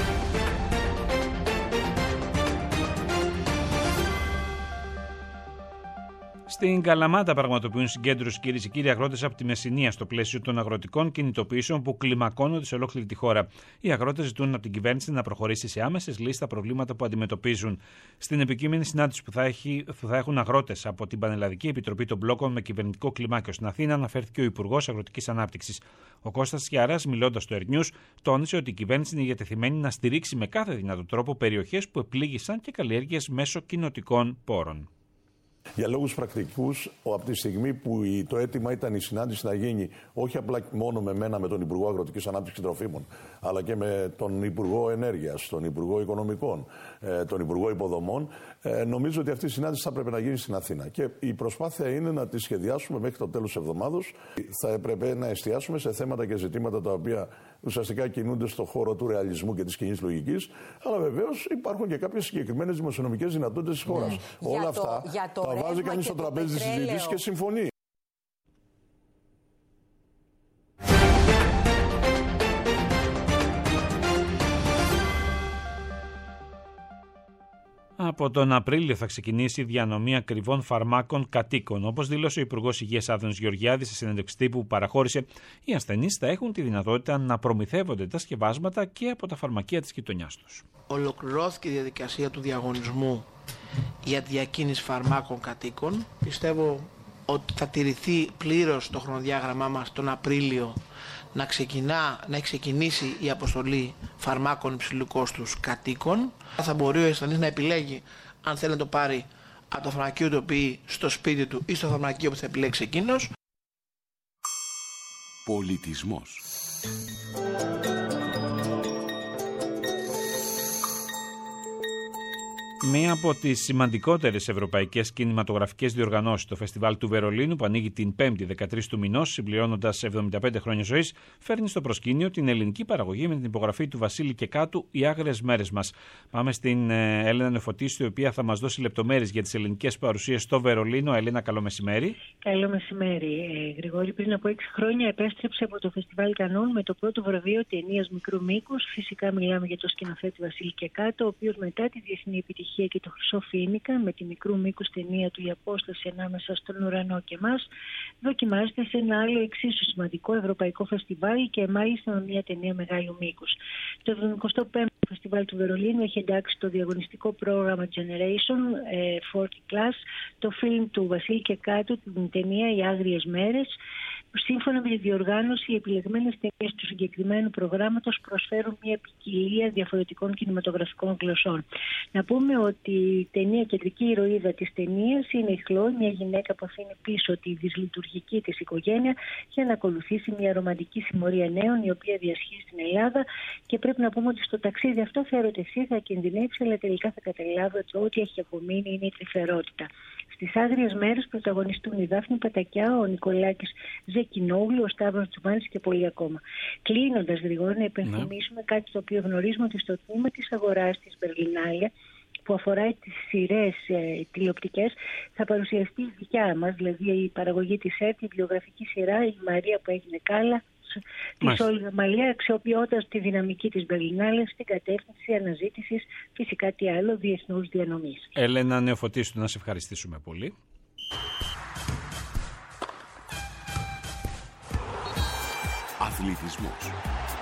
Στην Καλαμάτα πραγματοποιούν συγκέντρωση, κυρίες και κύριοι, αγρότες από τη Μεσσηνία στο πλαίσιο των αγροτικών κινητοποιήσεων που κλιμακώνονται σε ολόκληρη τη χώρα. Οι αγρότες ζητούν από την κυβέρνηση να προχωρήσει σε άμεσες λύσεις στα προβλήματα που αντιμετωπίζουν. Στην επικείμενη συνάντηση που θα, έχει, που θα έχουν αγρότες από την Πανελλαδική Επιτροπή των Μπλόκων με κυβερνητικό κλιμάκιο στην Αθήνα, αναφέρθηκε ο Υπουργός Αγροτικής Ανάπτυξης. Ο Κώστας Τσιαράς, μιλώντας στο Air News, τόνισε ότι η κυβέρνηση είναι διατεθειμένη να στηρίξει με κάθε δυνατό τρόπο περιοχές που επλήγησαν και καλλιέργειες μέσω κοινοτικών πόρων. Για λόγους πρακτικούς, από τη στιγμή που το αίτημα ήταν η συνάντηση να γίνει όχι απλά μόνο με μένα, με τον Υπουργό Αγροτικής Ανάπτυξης και Τροφίμων, αλλά και με τον Υπουργό Ενέργειας, τον Υπουργό Οικονομικών, τον Υπουργό Υποδομών, νομίζω ότι αυτή η συνάντηση θα πρέπει να γίνει στην Αθήνα. Και η προσπάθεια είναι να τη σχεδιάσουμε μέχρι το τέλος της εβδομάδος. Θα έπρεπε να εστιάσουμε σε θέματα και ζητήματα τα οποία ουσιαστικά κινούνται στον χώρο του ρεαλισμού και της κοινής λογικής, αλλά βεβαίως υπάρχουν και κάποιες συγκεκριμένες δημοσιονομικές δυνατότητες της χώρας. Mm. Όλα για αυτά το, το τα βάζει κανείς στο τραπέζι της συζήτησης και συμφωνεί. Από τον Απρίλιο θα ξεκινήσει η διανομή ακριβών φαρμάκων κατοίκων. Όπως δήλωσε ο Υπουργός Υγείας Άδωνης Γεωργιάδης σε συνέντευξη τύπου που παραχώρησε, οι ασθενείς θα έχουν τη δυνατότητα να προμηθεύονται τα σκευάσματα και από τα φαρμακεία της γειτονιάς τους. Ολοκληρώθηκε η διαδικασία του διαγωνισμού για τη διακίνηση φαρμάκων κατοίκων. Πιστεύω ότι θα τηρηθεί πλήρως το χρονοδιάγραμμά μας τον Απρίλιο να, ξεκινά, να έχει ξεκινήσει η αποστολή φαρμάκων υψηλού κόστους κατοίκων. Θα μπορεί ο ασθενής να επιλέγει αν θέλει να το πάρει από το φαρμακείο του οποίου στο σπίτι του ή στο φαρμακείο που θα επιλέξει εκείνος. Πολιτισμός. Μία από τις σημαντικότερες ευρωπαϊκές κινηματογραφικές διοργανώσεις, το Φεστιβάλ του Βερολίνου, που ανοίγει την Πέμπτη δεκατρείς του μηνός, συμπληρώνοντας εβδομήντα πέντε χρόνια ζωής, φέρνει στο προσκήνιο την ελληνική παραγωγή με την υπογραφή του Βασίλη Κεκάτου, «Οι Άγριες Μέρες μας». Πάμε στην ε, Έλενα Νεοφωτίστου, η οποία θα μας δώσει λεπτομέρειες για τις ελληνικές παρουσίες στο Βερολίνο. Έλενα, καλό μεσημέρι. Καλό μεσημέρι. Ε, Γρηγόρη, πριν από έξι χρόνια επέστρεψε από το Φεστιβάλ Κανών με το πρώτο βραβείο ταινίας μικρού μήκους. Φυσικά μιλάμε για το σκηνοθέτη Βασίλη Κεκάτο, ο οποίος μετά τη διεθνή επιτυχία και το Χρυσό Φοίνικα με τη μικρού μήκους ταινία του «Η Απόσταση ανάμεσα στον ουρανό και εμάς» δοκιμάζεται σε ένα άλλο εξίσου σημαντικό ευρωπαϊκό φεστιβάλ και μάλιστα με μια ταινία μεγάλου μήκους. Το εβδομηκοστό πέμπτο Φεστιβάλ του Βερολίνου έχει εντάξει το διαγωνιστικό πρόγραμμα Generation σαράντα Plus, το φιλμ του Βασίλη Κεκάτου, την ταινία «Οι Άγριες Μέρες». Σύμφωνα με τη διοργάνωση, οι επιλεγμένες ταινίες του συγκεκριμένου προγράμματος προσφέρουν μια ποικιλία διαφορετικών κινηματογραφικών γλωσσών. Να πούμε ότι η ταινία, κεντρική ηρωίδα της ταινίας είναι η Χλόη, μια γυναίκα που αφήνει πίσω τη δυσλειτουργική της οικογένεια για να ακολουθήσει μια ρομαντική συμμορία νέων, η οποία διασχίζει στην Ελλάδα. Και πρέπει να πούμε ότι στο ταξίδι αυτό θα ερωτηθεί, θα κινδυνεύσει, αλλά τελικά θα καταλάβει ότι ό,τι έχει απομείνει είναι η τρυφερότητα. Στις Άγριες Μέρες πρωταγωνιστούν η Δάφνη Πατακιά, ο Νικολάκης Ζεκινόγλου, ο Σταύρος Τσουμάνης και πολλοί ακόμα. Κλείνοντας, Γρηγόρη, να υπενθυμίσουμε ναι. κάτι το οποίο γνωρίζουμε, ότι στο τμήμα της αγοράς της Μπερλινάλια, που αφορά τις σειρές ε, τηλεοπτικές, θα παρουσιαστεί η δικιά μας, δηλαδή η παραγωγή της ΕΡΤ, η βιογραφική σειρά, η Μαρία που έγινε Κάλλα, της Όλγα Μαλία, αξιοποιώντας τη δυναμική της Μπερλινάλης στην κατεύθυνση αναζήτησης, φυσικά τι άλλο, διεθνούς διανομής. Έλενα Νεοφωτίστου, να σε ευχαριστήσουμε πολύ. Αθλητισμός.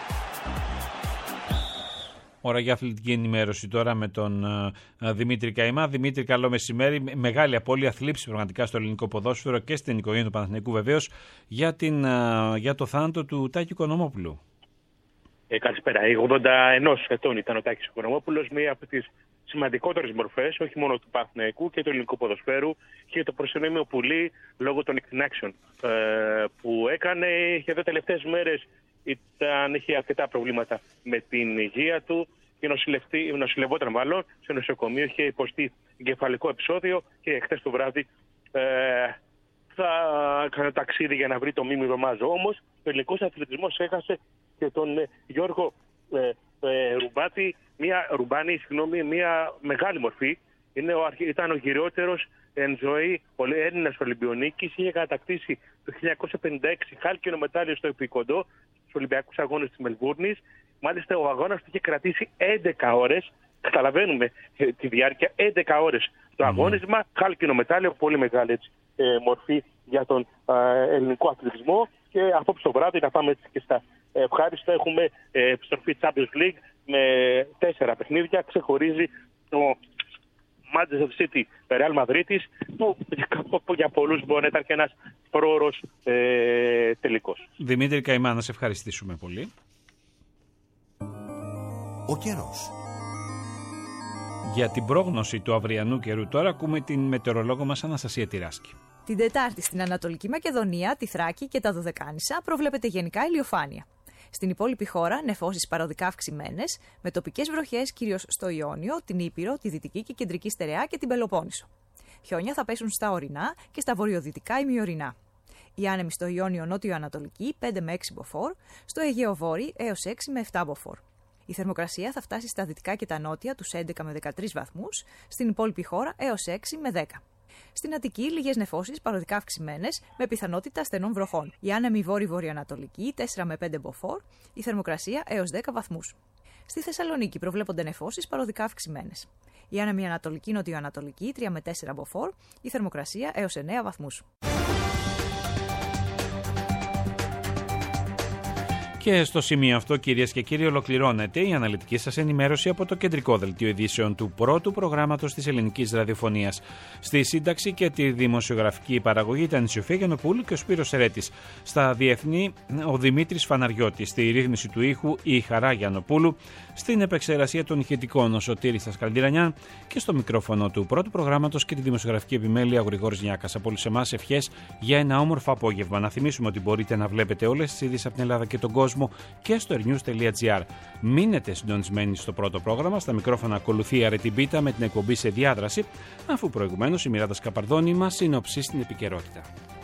Ώρα για αθλητική ενημέρωση τώρα με τον uh, Δημήτρη Καημά. Δημήτρη, καλό μεσημέρι. Μεγάλη απώλεια, θλίψη πραγματικά στο ελληνικό ποδόσφαιρο και στην οικογένεια του Παναθηναϊκού βεβαίως για, uh, για το θάνατο του Τάκη Οικονομόπουλου. Ε, καλησπέρα. Η ογδόντα ένα ετών ήταν ο Τάκης Οικονομόπουλος, μία από τις σημαντικότερες μορφές, όχι μόνο του Παναθηναϊκού και του ελληνικού ποδοσφαίρου, και το προσωρινό πουλί λόγω των εκτινάξεων ε, που έκανε. Και εδώ τελευταίες μέρες ήταν, είχε αρκετά προβλήματα με την υγεία του και νοσηλευόταν μάλλον σε νοσοκομείο. Είχε υποστεί εγκεφαλικό επεισόδιο και χθες το βράδυ ε, θα έκανε ταξίδι για να βρει το Μίμη Ρωμάζο. Όμως ο ελληνικός αθλητισμός έχασε και τον ε, Γιώργο ε, ε, Ρουμπάτη, μια, Ρουμπάνη, συγγνώμη, μια μεγάλη μορφή. Είναι ο, ήταν ο γυριότερος εν ζωή Έλληνας Ολυμπιονίκης. Είχε κατακτήσει το χίλια εννιακόσια πενήντα έξι χάλκινο μετάλλιο στο Επικοντό, στους Ολυμπιακούς Αγώνες της Μελβούρνης. Μάλιστα ο αγώνας του είχε κρατήσει έντεκα ώρες. Καταλαβαίνουμε ε, τη διάρκεια, έντεκα ώρες το mm. αγώνισμα. Χάλκινο μετάλλιο, πολύ μεγάλη έτσι, ε, μορφή για τον ε, ελληνικό αθλητισμό. Και απόψε το βράδυ, να πάμε έτσι και στα ευχάριστα, έχουμε ε, επιστροφή Champions League με τέσσερα παιχνίδια. Ξεχωρίζει το Manchester City Real Madrid, που για πολλούς μπορεί να ήταν και ένας πρόωρος ε, τελικός. Δημήτρη Καημά, να σε ευχαριστήσουμε πολύ. Ο καιρός. Για την πρόγνωση του αυριανού καιρού τώρα ακούμε την μετεωρολόγο μας Αναστασία Τυράσκη. Την Τετάρτη στην Ανατολική Μακεδονία, τη Θράκη και τα Δωδεκάνησα προβλέπεται γενικά ηλιοφάνεια. Στην υπόλοιπη χώρα, νεφώσεις παροδικά αυξημένες, με τοπικές βροχές κυρίως στο Ιόνιο, την Ήπειρο, τη Δυτική και Κεντρική Στερεά και την Πελοπόννησο. Χιόνια θα πέσουν στα ορεινά και στα βορειοδυτικά ημιορεινά. Οι άνεμοι στο Ιόνιο νότιο-ανατολική πέντε με έξι μποφόρ, στο Αιγαίο Βόρειο έως έξι με επτά μποφόρ. Η θερμοκρασία θα φτάσει στα δυτικά και τα νότια τους έντεκα με δεκατρείς βαθμούς, στην υπόλοιπη χώρα έως έξι με δέκα. Στην Αττική, λίγες νεφώσεις παροδικά αυξημένες, με πιθανότητα στενών βροχών. Η άνεμη βόρειο-βορειοανατολική τέσσερα με πέντε μποφόρ, η θερμοκρασία έως δέκα βαθμούς. Στη Θεσσαλονίκη προβλέπονται νεφώσεις παροδικά αυξημένες. Η άνεμη ανατολική νοτιοανατολική τρία με τέσσερα μποφόρ, η θερμοκρασία έως εννέα βαθμούς. Και στο σημείο αυτό, κυρίες και κύριοι, ολοκληρώνεται η αναλυτική σας ενημέρωση από το κεντρικό δελτίο ειδήσεων του πρώτου προγράμματος της ελληνικής ραδιοφωνίας. Στη σύνταξη και τη δημοσιογραφική παραγωγή ήταν η Σοφία Γιαννοπούλου και ο Σπύρος Ερέτης. Στα διεθνή, ο Δημήτρης Φαναριώτης. Στη ρύθμιση του ήχου, η Χαρά Γιαννοπούλου. Στην επεξεργασία των ηχητικών, ο Σωτήρης Θασκαλντιρανιάν. Και στο μικρόφωνο του πρώτου προγράμματος και τη δημοσιογραφική επιμέλεια, ο Γρηγόρης Νιάκας. Από όλους εμάς, ευχές για ένα όμορφο απόγευμα. Να θυμίσουμε ότι μπορείτε να βλέπετε όλες τις ειδήσεις από την Ελλάδα και τον κόσμο σταθμό και στο airnews.gr. Μείνετε συντονισμένοι στο πρώτο πρόγραμμα. Στα μικρόφωνα ακολουθεί η Αρετή Μπίτα με την εκπομπή σε διάδραση, αφού προηγουμένως η Μιράντα Σκαπαρδόνη μας συνοψίσει την επικαιρότητα.